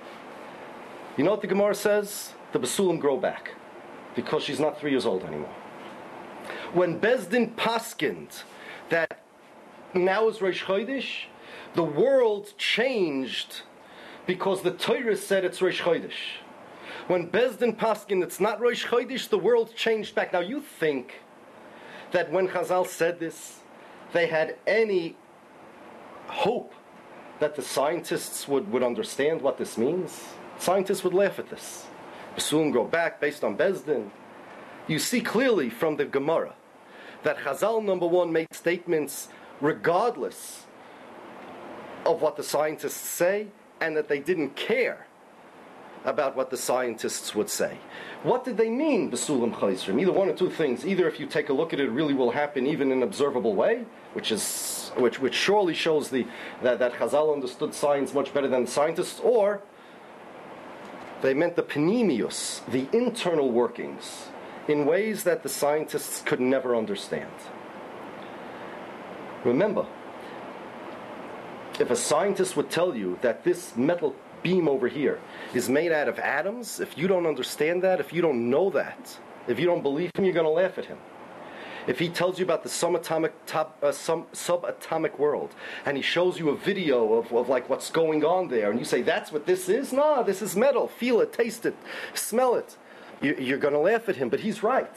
You know what the Gemara says? The Basulim grow back, because she's not 3 years old anymore. When Bezdin paskind that now is Rosh Chodesh, the world changed because the Torah said it's Rosh Chodesh. When Bezdin paskind it's not Rosh Chodesh, the world changed back. Now you think that when Chazal said this, they had any hope that the scientists would understand what this means? Scientists would laugh at this. Basulim grow back based on Bezdin. You see clearly from the Gemara that Chazal, number one, made statements regardless of what the scientists say, and that they didn't care about what the scientists would say. What did they mean, Besulam Chayzrim? Either one or two things. Either if you take a look at it, it really will happen even in an observable way, which surely shows that Chazal understood science much better than the scientists, or they meant the panemius, the internal workings, in ways that the scientists could never understand. Remember, if a scientist would tell you that this metal beam over here is made out of atoms, if you don't understand that, if you don't know that, if you don't believe him, you're going to laugh at him. If he tells you about the subatomic world, and he shows you a video of like what's going on there, and you say, that's what this is? No, this is metal. Feel it, taste it, smell it. You're going to laugh at him, but he's right.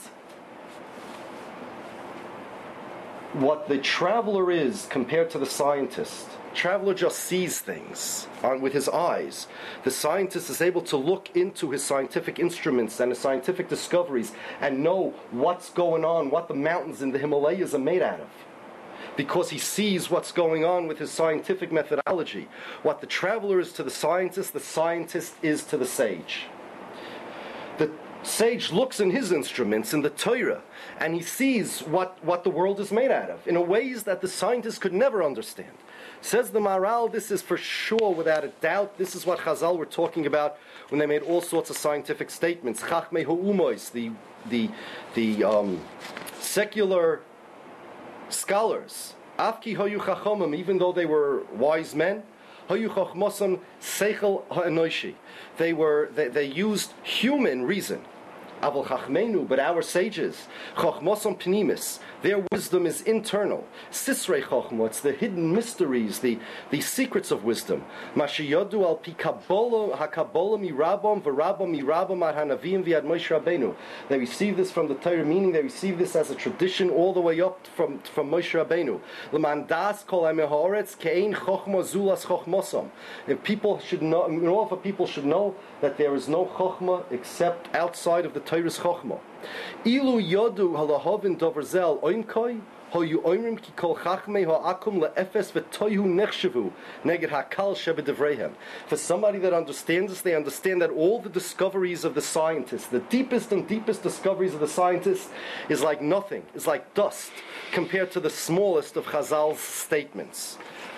What the traveler is compared to the scientist, traveler just sees things with his eyes. The scientist is able to look into his scientific instruments and his scientific discoveries and know what's going on, what the mountains in the Himalayas are made out of, because he sees what's going on with his scientific methodology. What the traveler is to the scientist is to the sage. sage looks in his instruments, in the Torah, and he sees what the world is made out of, in a ways that the scientists could never understand. Says the Maharal, this is for sure, without a doubt, this is what Chazal were talking about when they made all sorts of scientific statements. Chachmei ha'umois, the secular scholars, Afki hayu chachomim, even though they were wise men, hayu chachmosam seichel ha'enoishi. They used human reason. Aval chachmeinu, but our sages, chachmosom pnimis, their wisdom is internal. Sisrei chachmo, it's the hidden mysteries, the secrets of wisdom. Mashiyodu al pi kabbalah mirabam v'rabam mirabam ad hanavim v'ad Moshe Rabbeinu. They receive this from the Torah, meaning they receive this as a tradition all the way up from Moshe Rabbeinu. L'man das kol ha'mehoretz ke'ein chachmo zulas chachmosom. If people should know, in order for people should know that there is no chachma except outside of the Torah's chachma. Ilu yodu halahavin doverzel oimkoi hoyu oimrim ki kol chachmei ha'akum le'efes v'toyu nechshavu neged hakal shebedevreihem. For somebody that understands this, they understand that all the discoveries of the scientists, the deepest and deepest discoveries of the scientists, is like nothing, is like dust compared to the smallest of Chazal's statements.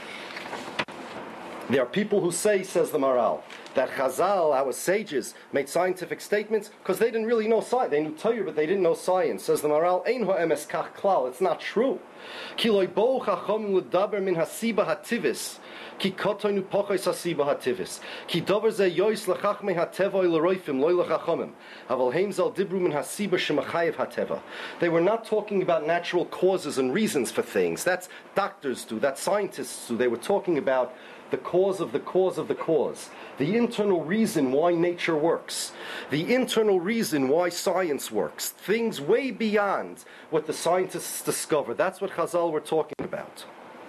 There are people who say, says the Maharal, that Chazal, our sages, made scientific statements because they didn't really know science. They knew Torah, but they didn't know science. Says the Maharal, Ein ha'emes kach klal. It's not true. Ki loy bo chacham l'daber min hasiba hativis. Ki kotoinu pochos hasiba hativis. Ki dover ze yois l'chachmei hateva l'roifim loy l'chachamim. Aval heim zal dibru min hasiba shemachayev hateva. They were not talking about natural causes and reasons for things. That's doctors do. That's scientists do. They were talking about the cause of the cause of the cause. The internal reason why nature works. The internal reason why science works. Things way beyond what the scientists discover. That's what Chazal were talking about.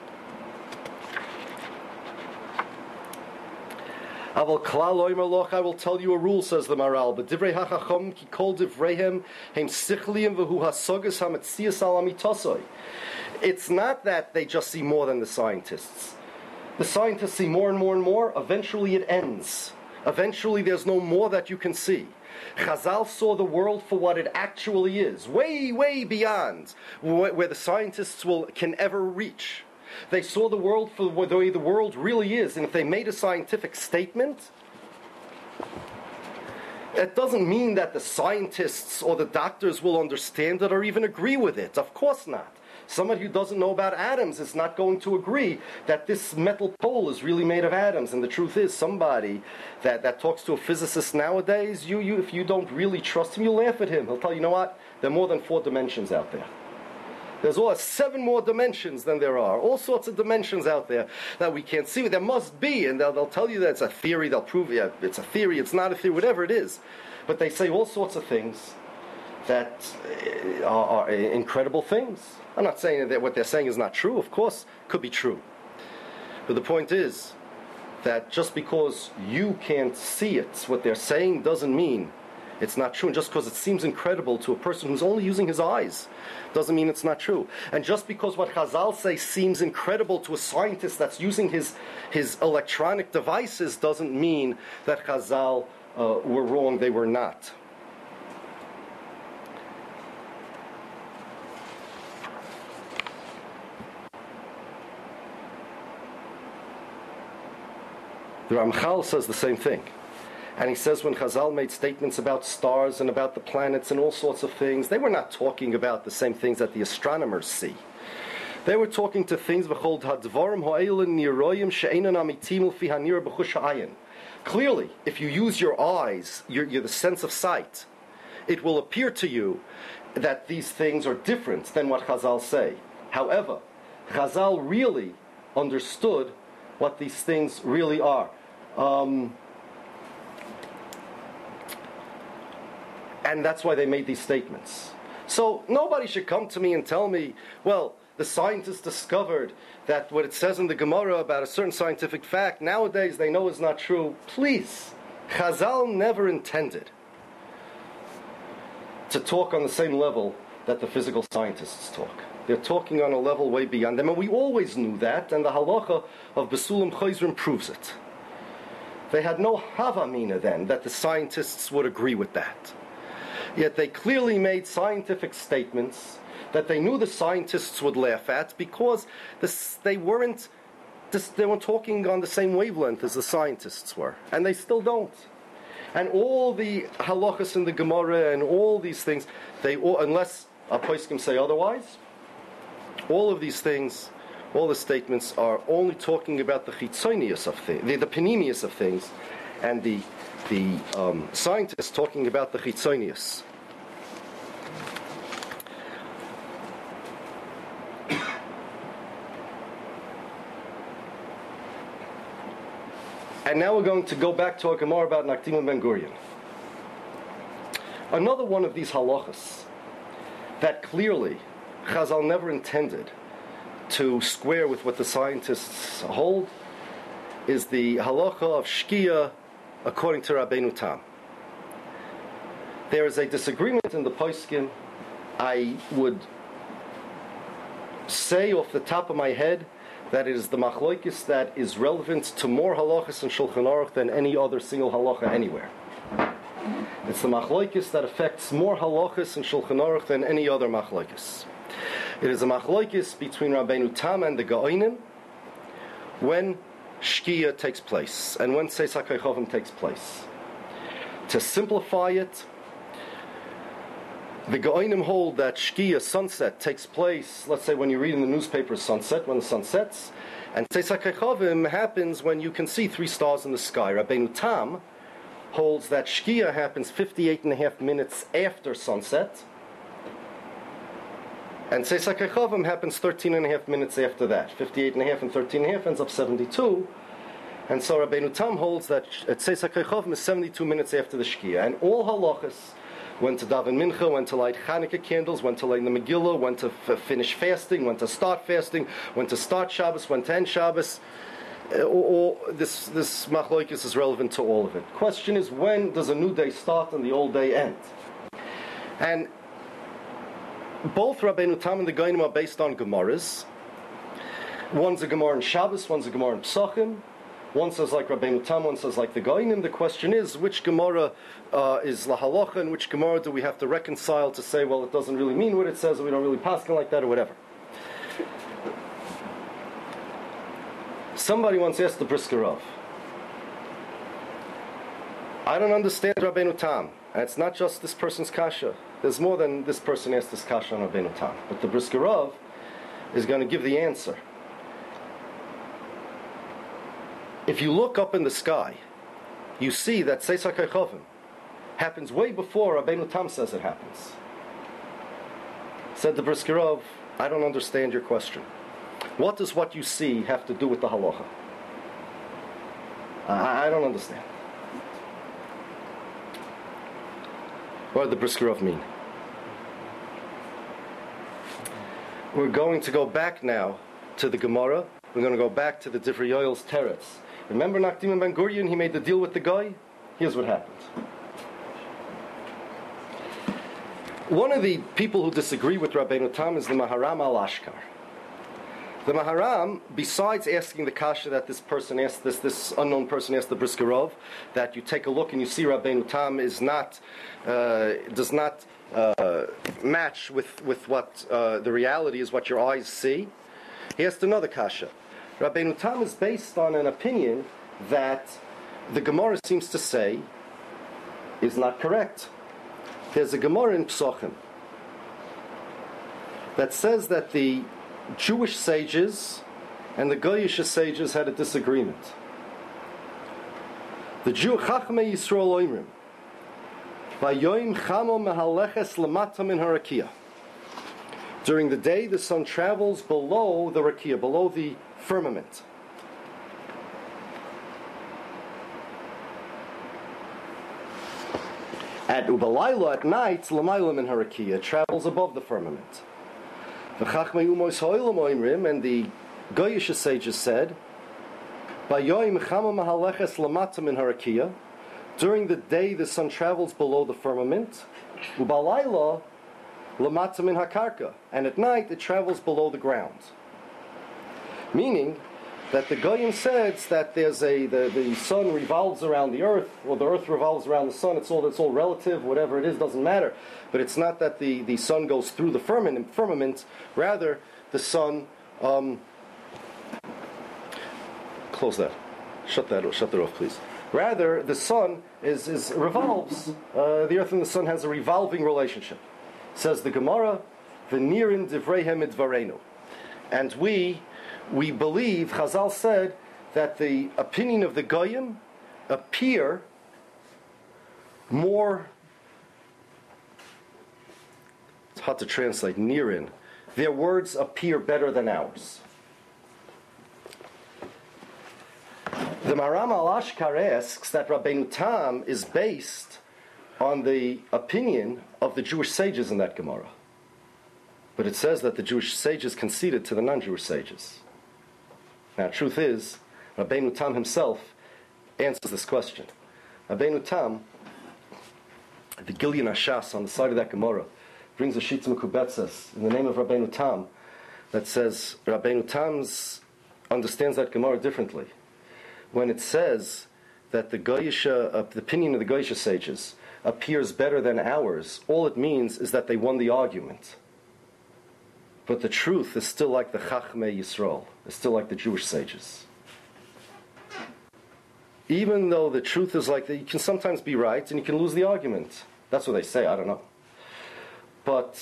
I will tell you a rule, says the Maharal. But divrei hachacham ki kol divreihem heim sichliim v'hu hasogas hametzias al amitosoi. It's not that they just see more than the scientists. The scientists see more and more and more. Eventually it ends. Eventually there's no more that you can see. Chazal saw the world for what it actually is. Way, way beyond where the scientists can ever reach. They saw the world for the way the world really is. And if they made a scientific statement, it doesn't mean that the scientists or the doctors will understand it or even agree with it. Of course not. Somebody who doesn't know about atoms is not going to agree that this metal pole is really made of atoms. And the truth is, somebody that talks to a physicist nowadays, if you don't really trust him, you laugh at him. He'll tell you, you know what? There are more than 4 dimensions out there. There's 7 more dimensions than there are. All sorts of dimensions out there that we can't see. There must be, and they'll tell you that it's a theory. They'll prove, yeah, it's a theory, it's not a theory, whatever it is. But they say all sorts of things that are incredible things. I'm not saying that what they're saying is not true. Of course, it could be true. But the point is that just because you can't see it, what they're saying doesn't mean it's not true. And just because it seems incredible to a person who's only using his eyes doesn't mean it's not true. And just because what Chazal say seems incredible to a scientist that's using his electronic devices doesn't mean that Chazal were wrong. They were not. The Ramchal says the same thing. And he says when Chazal made statements about stars and about the planets and all sorts of things, they were not talking about the same things that the astronomers see. They were talking to things v'chol hadvarim ha'elin niroyim she'enan amitim l'fi hanira b'chush ha'ayin. Clearly, if you use your eyes, you're the sense of sight, it will appear to you that these things are different than what Chazal say. However, Chazal really understood what these things really are. And that's why they made these statements. So nobody should come to me and tell me, well, the scientists discovered that what it says in the Gemara about a certain scientific fact, nowadays they know is not true. Please, Chazal never intended to talk on the same level that the physical scientists talk. They're talking on a level way beyond them, and we always knew that, and the halacha of Besulim Chayzrim proves it. They had no havamina then that the scientists would agree with that. Yet they clearly made scientific statements that they knew the scientists would laugh at because they weren't talking on the same wavelength as the scientists were, and they still don't. And all the halachas in the Gemara and all these things, unless our poskim say otherwise, all of these things, all the statements are only talking about the chitzonius of things, the panemius of things, and the scientists talking about the chitzonius. And now we're going to go back to our Gemara about Nakdim and Ben Gurion. Another one of these halachas that clearly Chazal never intended to square with what the scientists hold is the halacha of Shkia according to Rabbeinu Tam. There is a disagreement in the poskim. I would say off the top of my head that it is the machlokes that is relevant to more halachas in Shulchan Aruch than any other single halacha anywhere. It's the machlokes that affects more halachas in Shulchan Aruch than any other machlokes. It is a machlokes between Rabbeinu Tam and the Gaonim when Shkia takes place and when Seis HaKochavim takes place. To simplify it, the Gaonim hold that Shkia, sunset, takes place, let's say when you read in the newspaper sunset, when the sun sets, and Seis HaKochavim happens when you can see 3 stars in the sky. Rabbeinu Tam holds that Shkia happens 58.5 minutes after sunset, and Seis HaKochavim happens 13.5 minutes after that. 58.5 and 13.5 ends up 72, and so Rabbeinu Tam holds that Seis HaKochavim is 72 minutes after the Shkia, and all halachas, when to daven mincha, when to light Chanukah candles, when to light the Megillah, when to finish fasting, when to start fasting, when to start Shabbos, when to end Shabbos. This machlokes is relevant to all of it. Question is, when does a new day start and the old day end? And both Rabbeinu Tam and the Gaonim are based on Gemaras. One's a Gemara in Shabbos, one's a Gemara in Pesachim. One says like Rabbeinu Tam, one says like the Gaonim. The question is, which Gemara is la halacha, and which Gemara do we have to reconcile to say, well, it doesn't really mean what it says, or we don't really paskin like that, or whatever. Somebody once asked the Brisker Rav, I don't understand Rabbeinu Tam, and it's not just this person's kasha. There's more than this person asked this kasha on Rabbeinu Tam. But the Brisker Rav is going to give the answer. If you look up in the sky, you see that Seis HaKochavim happens way before Rabbeinu Tam says it happens. Said the Brisker Rav, I don't understand your question. What does what you see have to do with the halacha? I don't understand. What did the Brisker Rav mean? We're going to go back now to the Gemara. We're going to go back to the Divrei Yoel's Teretz. Remember Nakdim and Ben Gurion, he made the deal with the guy? Here's what happened. One of the people who disagree with Rabbeinu Tam is the Maharam al-Ashkar. The Maharam, besides asking the kasha that this person asked, this unknown person asked the Brisker Rav, that you take a look and you see Rabbeinu Tam is not, does not match with what the reality is, what your eyes see, he asked another kasha. Rabbeinu Tam is based on an opinion that the Gemara seems to say is not correct. There's a Gemara in Pesachim that says that the Jewish sages and the Goyish sages had a disagreement. The Jew Chachmei Yisrael Oimrim Vayoim Chamo Mehaleches Lamata Min Harakia. During the day, the sun travels below the rakia, below the firmament. At Ubalayla, at night, Lamayla Min Harakia, it travels above the firmament. V'chachmei Umois Ha'olam Oimrim, and the Goyish sages said, Bayoim Chamo Mahaleches Lamata Min Harakia. During the day, the sun travels below the firmament. Ubalayla Lamata Min Hakarka, and at night it travels below the ground. Meaning that the Goyim says that there's the sun revolves around the earth, or the earth revolves around the sun. It's all relative, whatever it is, doesn't matter. But it's not that the sun goes through the firmament. Rather, the sun close that. Shut that off, please. Rather, the sun revolves. The earth and the sun has a revolving relationship. Says the Gemara, "V'nirin divreihem idvarenu," and we believe. Chazal said that the opinion of the Goyim appear more. It's hard to translate. Nirin, their words appear better than ours. The Maram al-Ashkar asks that Rabbeinu Tam is based on the opinion of the Jewish sages in that Gemara. But it says that the Jewish sages conceded to the non-Jewish sages. Now, truth is, Rabbeinu Tam himself answers this question. Rabbeinu Tam, the Gilyon Hashas on the side of that Gemara, brings a Shitz Mekubetzes in the name of Rabbeinu Tam that says Rabbeinu Tam understands that Gemara differently. When it says that the opinion of the Goyisha sages appears better than ours, all it means is that they won the argument. But the truth is still like the Chachmei Yisrael. It's still like the Jewish sages. Even though the truth is like that, you can sometimes be right and you can lose the argument. That's what they say, I don't know. But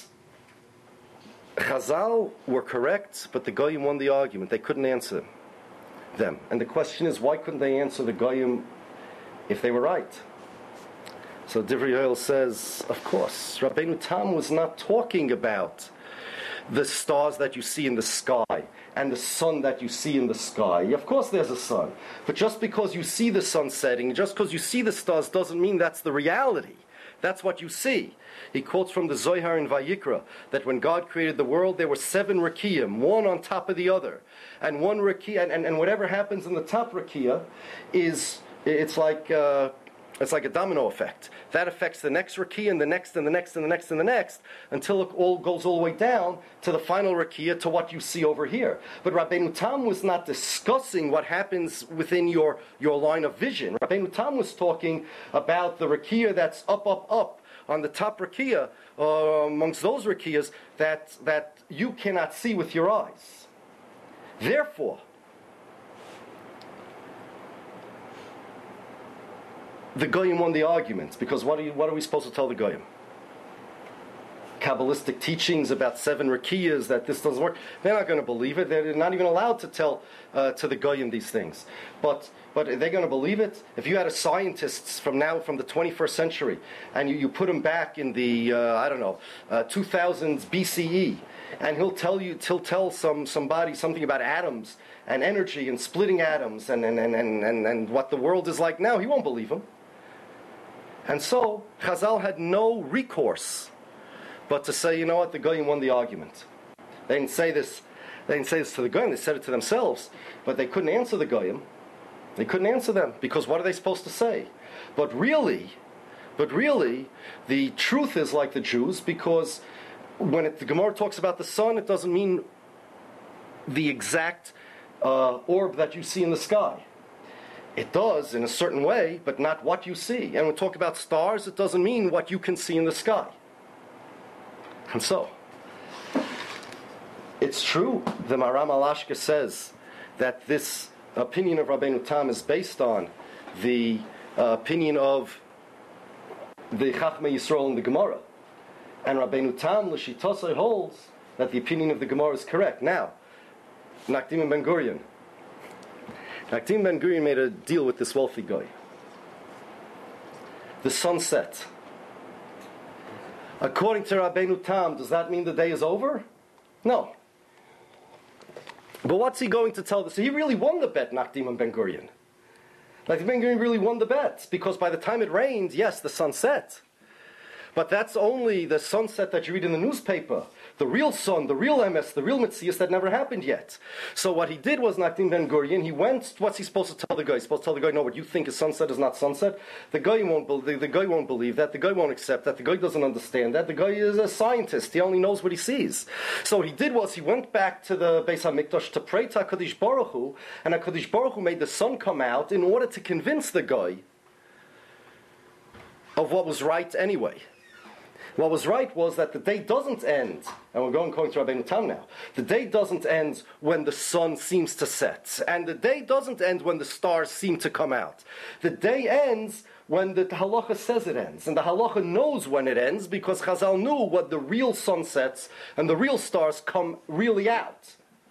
Chazal were correct, but the Goyim won the argument. They couldn't answer them. And the question is, why couldn't they answer the Goyim if they were right? So Divrei Yoel says, of course, Rabbeinu Tam was not talking about the stars that you see in the sky and the sun that you see in the sky. Of course there's a sun. But just because you see the sun setting, just because you see the stars doesn't mean that's the reality. That's what you see. He quotes from the Zohar in Vayikra that when God created the world, there were 7 Rakiyim, one on top of the other. And one Rakiya, and whatever happens in the top Rakiya it's like a domino effect. That affects the next Rakiya and the next and the next and the next and the next until it all goes all the way down to the final Rakiya, to what you see over here. But Rabbeinu Tam was not discussing what happens within your line of vision. Rabbeinu Tam was talking about the Rakiya that's up on the top Rakiya, amongst those Rakiyas that you cannot see with your eyes. Therefore, the Goyim won the argument, because what are we supposed to tell the Goyim? Kabbalistic teachings about 7 Rakiyas, that this doesn't work. They're not going to believe it. They're not even allowed to tell to the Goyim these things. But are they going to believe it? If you had a scientist from the 21st century, and you put him back in the 2000s BCE, and he'll tell somebody something about atoms and energy and splitting atoms and what the world is like now, he won't believe him. And so Chazal had no recourse but to say, you know what, the Goyim won the argument. They didn't say this to the Goyim, they said it to themselves, but they couldn't answer the Goyim. They couldn't answer them, because what are they supposed to say? But really, the truth is like the Jews, because when the Gemara talks about the sun, it doesn't mean the exact orb that you see in the sky. It does in a certain way, but not what you see. And when we talk about stars, it doesn't mean what you can see in the sky. And so, it's true, the Maram al-Ashkar says that this opinion of Rabbeinu Tam is based on the opinion of the Chachmei Yisrael in the Gemara. And Rabbeinu Tam, l'shitosai, holds that the opinion of the Gemara is correct. Now, Nakdim Ben Gurion made a deal with this wealthy guy. The sun set. According to Rabbeinu Tam, does that mean the day is over? No. But what's he going to tell us? So he really won the bet, Nakdim Ben Gurion. Nakdim Ben Gurion really won the bet, because by the time it rained, yes, the sun set. But that's only the sunset that you read in the newspaper. the real sun, the real emes, the real Metzias that never happened yet. So what he did was, Nachdim Ben Gurion, he went, what's he supposed to tell the guy? He's supposed to tell the guy, no, what you think is sunset is not sunset. The guy won't believe that, the guy won't accept that, the guy doesn't understand that, the guy is a scientist, he only knows what he sees. So what he did was, he went back to the Beis HaMikdash to pray to HaKadosh Baruch Hu, and HaKadosh Baruch Hu made the sun come out in order to convince the guy of what was right anyway. What was right was that the day doesn't end, and we're going to Rabbeinu Tam now. The day doesn't end when the sun seems to set, and the day doesn't end when the stars seem to come out. The day ends when the halacha says it ends, and the halacha knows when it ends because Chazal knew what the real sunsets and the real stars come really out.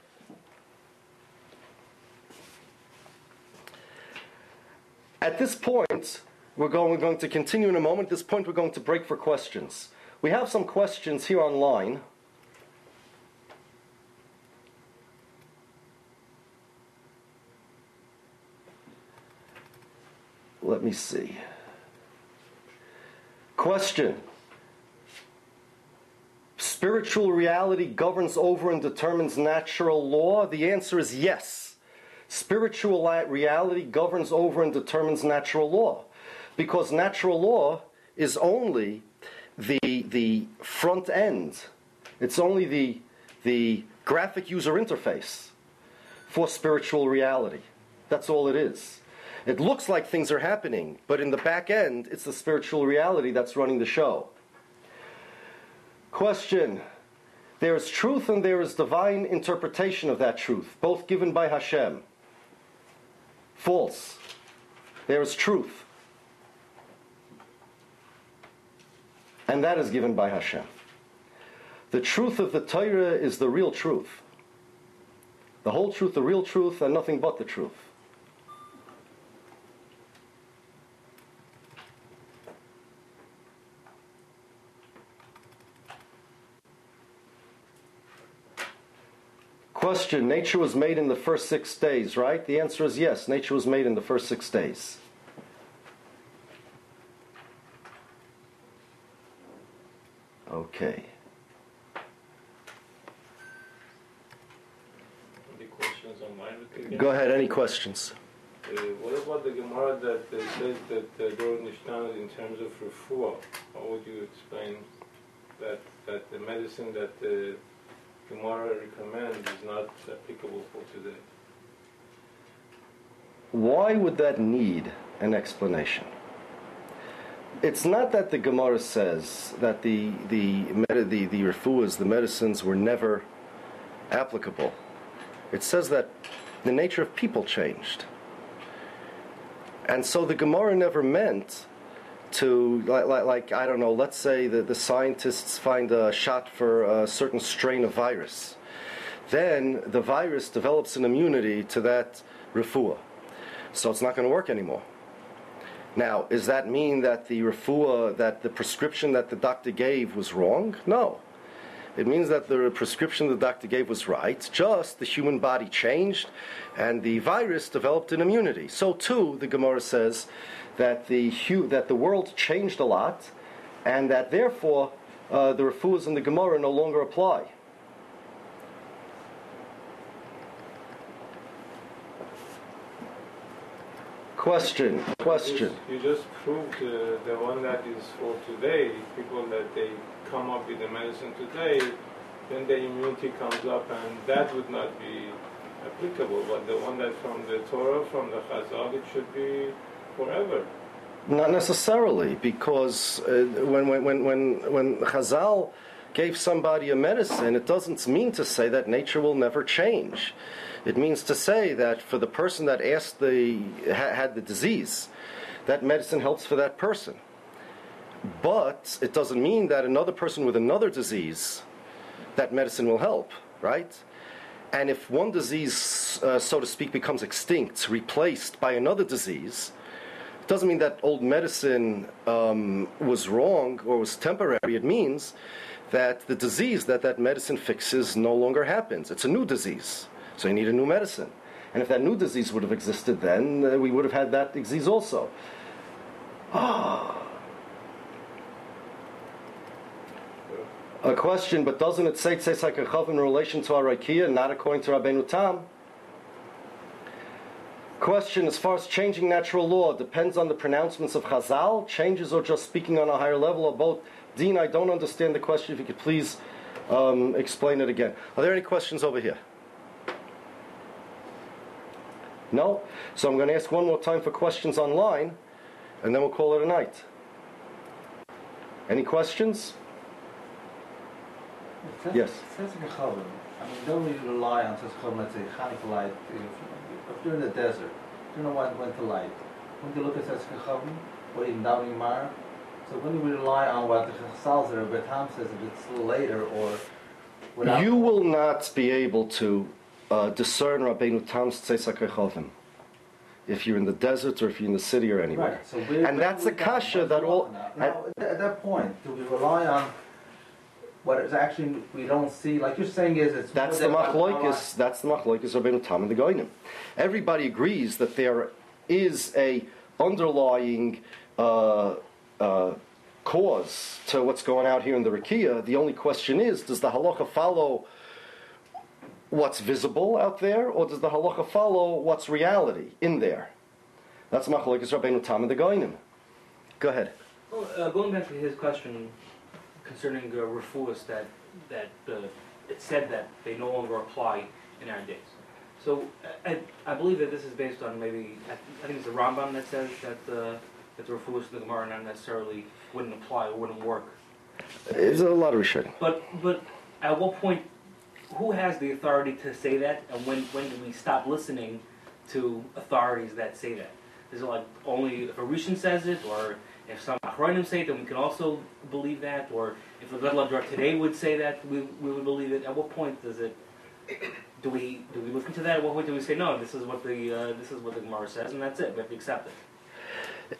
At this point, we're going to continue in a moment. At this point, we're going to break for questions. We have some questions here online. Let me see. Question. Spiritual reality governs over and determines natural law? The answer is yes. Spiritual reality governs over and determines natural law. Because natural law is only the front end. It's only the graphic user interface for spiritual reality. That's all it is. It looks like things are happening, but in the back end, it's the spiritual reality that's running the show. Question. There is truth and there is divine interpretation of that truth, both given by Hashem. False. There is truth. And that is given by Hashem. The truth of the Torah is the real truth. The whole truth, the real truth, and nothing but the truth. Question, nature was made in the first 6 days, right? The answer is yes, nature was made in the first 6 days. Okay. Any questions online? Go ahead, any questions? What about the Gemara that says that during the Mishnah in terms of refuah, how would you explain that the medicine that the Gemara recommends is not applicable for today? Why would that need an explanation? It's not that the Gemara says that the refuahs, the medicines, were never applicable. It says that the nature of people changed. And so the Gemara never meant to, like I don't know, let's say that the scientists find a shot for a certain strain of virus. Then the virus develops an immunity to that refuah. So it's not going to work anymore. Now, does that mean that the refuah, that the prescription that the doctor gave was wrong? No. It means that the prescription the doctor gave was right, just the human body changed and the virus developed an immunity. So too, the Gemara says that the world changed a lot and that therefore the refuahs in the Gemara no longer apply. Question. You just proved the one that is for today, people that they come up with the medicine today, then the immunity comes up and that would not be applicable. But the one that from the Torah, from the Chazal, it should be forever. Not necessarily, because when Chazal gave somebody a medicine, it doesn't mean to say that nature will never change. It means to say that for the person that had the disease, that medicine helps for that person. But it doesn't mean that another person with another disease, that medicine will help, right? And if one disease, so to speak, becomes extinct, replaced by another disease, it doesn't mean that old medicine was wrong or was temporary. It means that the disease that medicine fixes no longer happens. It's a new disease. So you need a new medicine. And if that new disease would have existed then, we would have had that disease also. A question, but doesn't it say Tzeis HaKachav in relation to our Rakia, not according to Rabbeinu Tam? Question, as far as changing natural law, depends on the pronouncements of Chazal, changes or just speaking on a higher level of both. Dean, I don't understand the question. If you could please explain it again. Are there any questions over here? No? So I'm going to ask one more time for questions online, and then we'll call it a night. Any questions? Yes. I mean, don't we rely on Tzedakah, let's say, Hanukkah light? If you're in the desert, you don't know when to light. When you look at Tzedakah, or even Davening Mar, so when we rely on what the Chazal or Betam says, if it's a little later or without... You will not be able to discern Rabbeinu Tam's Tzeis HaKachavim if you're in the desert or if you're in the city or anywhere. Right, so and that's the kasha that all... Now, at that point, do we rely on what is actually we don't see? Like you're saying, that's the machloikis. That's the machloikis Rabbeinu Tam and the Goyim. Everybody agrees that there is a underlying cause to what's going out here in the Rakia. The only question is, does the halacha follow what's visible out there, or does the halacha follow what's reality in there? That's machloikis Rabbeinu Tam and the Goyim. Go ahead. Well, going back to his question concerning refuahs that it said that they no longer apply in our days. So I believe that this is based on maybe I think it's the Rambam that says that the refuahs in the Gemara not necessarily wouldn't apply or wouldn't work. It's a lot of Rishonim. But at what point, who has the authority to say that, and when do we stop listening to authorities that say that? Is it like only if a Rishon says it, or if some Achronim say it, then we can also believe that, or if the Gadol Hador today would say that, we would believe it? At what point does it? Do we look into that? At what point do we say no? This is what the Gemara says, and that's it. We have to accept it.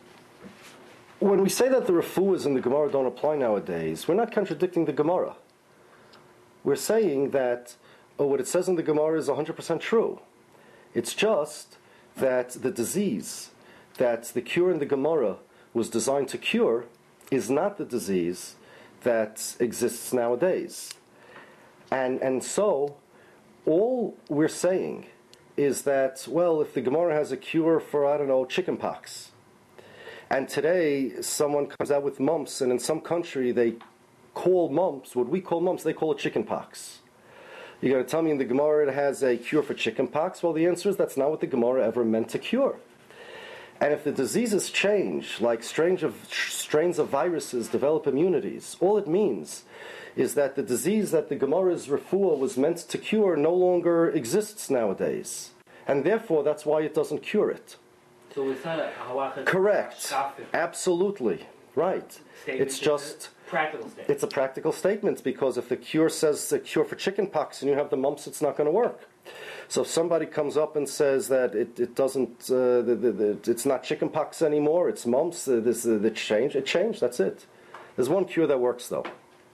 When we say that the refuahs in the Gemara don't apply nowadays, we're not contradicting the Gemara. We're saying that what it says in the Gemara is 100% true. It's just that the disease that the cure in the Gemara was designed to cure is not the disease that exists nowadays. And so, all we're saying is that, well, if the Gemara has a cure for, chickenpox, and today someone comes out with mumps, and in some country they call mumps, what we call mumps, they call it chickenpox. You're going to tell me in the Gemara it has a cure for chickenpox? Well, the answer is that's not what the Gemara ever meant to cure. And if the diseases change, like strains of viruses develop immunities, all it means is that the disease that the Gemara's refuah was meant to cure no longer exists nowadays. And therefore, that's why it doesn't cure it. So it's not a halacha. Correct. Absolutely. Right. It's just... practical statement. It's a practical statement, because if the cure says a cure for chickenpox and you have the mumps, it's not going to work. So if somebody comes up and says that it doesn't, it's not chickenpox anymore, it's mumps, it changed, that's it. There's one cure that works, though.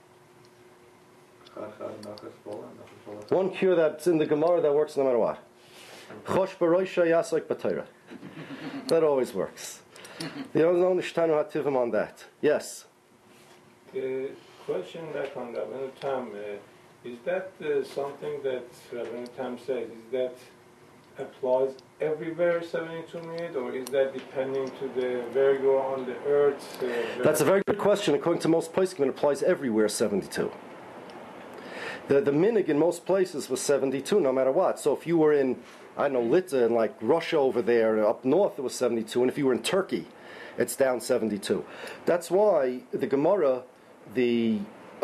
One cure that's in the Gemara that works no matter what. Chosh b'roisha yasok b'Torah. That always works. The only shtanu hativim on that. Yes? The question back on Rabbeinu Tam, is that something that Rabbeinu Tam says, is that applies everywhere 72 minutes, or is that depending to where you are on the earth? That's a very good question. According to most poskim, it applies everywhere 72. The minig in most places was 72, no matter what. So if you were in, Lita, and like Russia over there, up north it was 72, and if you were in Turkey, it's down 72. That's why the Gemara, the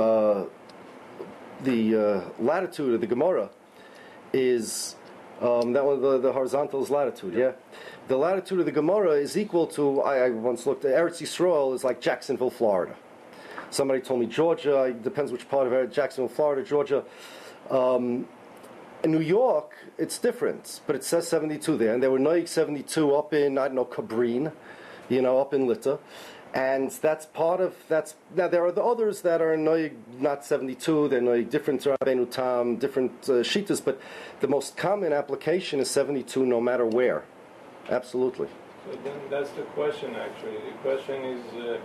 latitude of the Gemara is that one, the horizontal is latitude, yeah. The latitude of the Gemara is equal to, I once looked at Eretz Yisrael is like Jacksonville, Florida. Somebody told me Georgia, it depends which part of Jacksonville, Florida, Georgia. In New York, it's different, but it says 72 there, and there were Noig 72 up in, Cabrini, up in Lita. And that's part of, now there are the others that are not 72, they're different Rabbeinu Tam, different shitas, but the most common application is 72 no matter where. Absolutely. So then that's the question actually. The question is,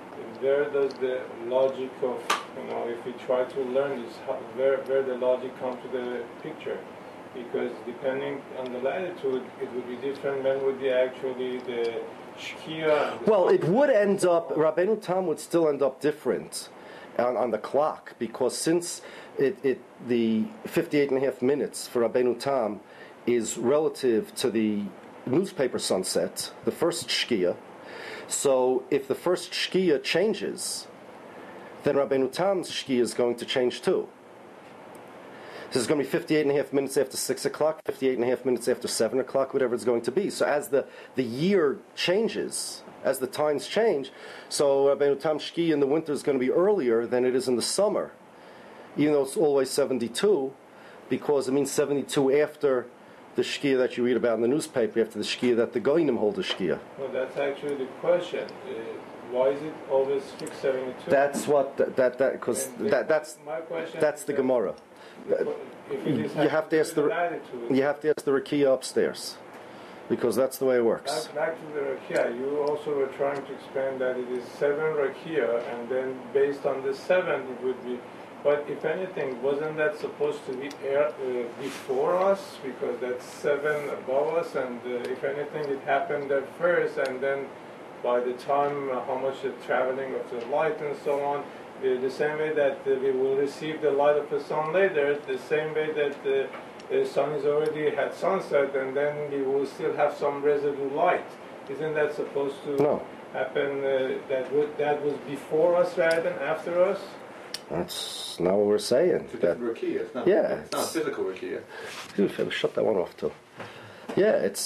where does the logic of, if we try to learn this, where the logic comes to the picture? Because depending on the latitude, it would be different. When would be actually the Shkia? And the Well, sun? it would end up, Rabbeinu Tam would still end up different on the clock, because since the 58.5 minutes for Rabbeinu Tam is relative to the newspaper sunset, the first Shkia, so if the first Shkia changes, then Rabbeinu Tam's Shkia is going to change too. This is going to be 58.5 minutes after 6 o'clock, 58.5 minutes after 7 o'clock, whatever it's going to be. So as the year changes, as the times change, so Rabbeinu Tam Shkia in the winter is going to be earlier than it is in the summer, even though it's always 72, because it means 72 after the Shkia that you read about in the newspaper, after the Shkia that the Goyinim hold the Shkia. Well, that's actually the question. Why is it always fixed 72? That's what, because that's my question. that's the Gemara. If it is You have to ask the latitude. you have to ask the Rakia upstairs, because that's the way it works. Back to the Rakia, you also were trying to explain that it is 7 Rakia, and then based on the 7 it would be. But if anything, wasn't that supposed to be before us? Because that's 7 above us, and if anything, it happened there first, and then by the time how much the traveling of the light and so on, the same way that we will receive the light of the sun later, the same way that the sun is already had sunset, and then we will still have some residue light. Isn't that supposed to happen? That was before us rather than after us? That's not what we're saying. It's a different rakia. It's not, Yeah, it's not a physical rakia. Shut that one off too. Yeah, it's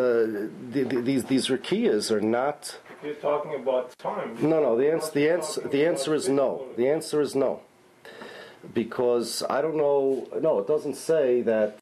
these rakiyas are not. If you're talking about time. No. The answer is no. The answer is no. Because I don't know. No, it doesn't say that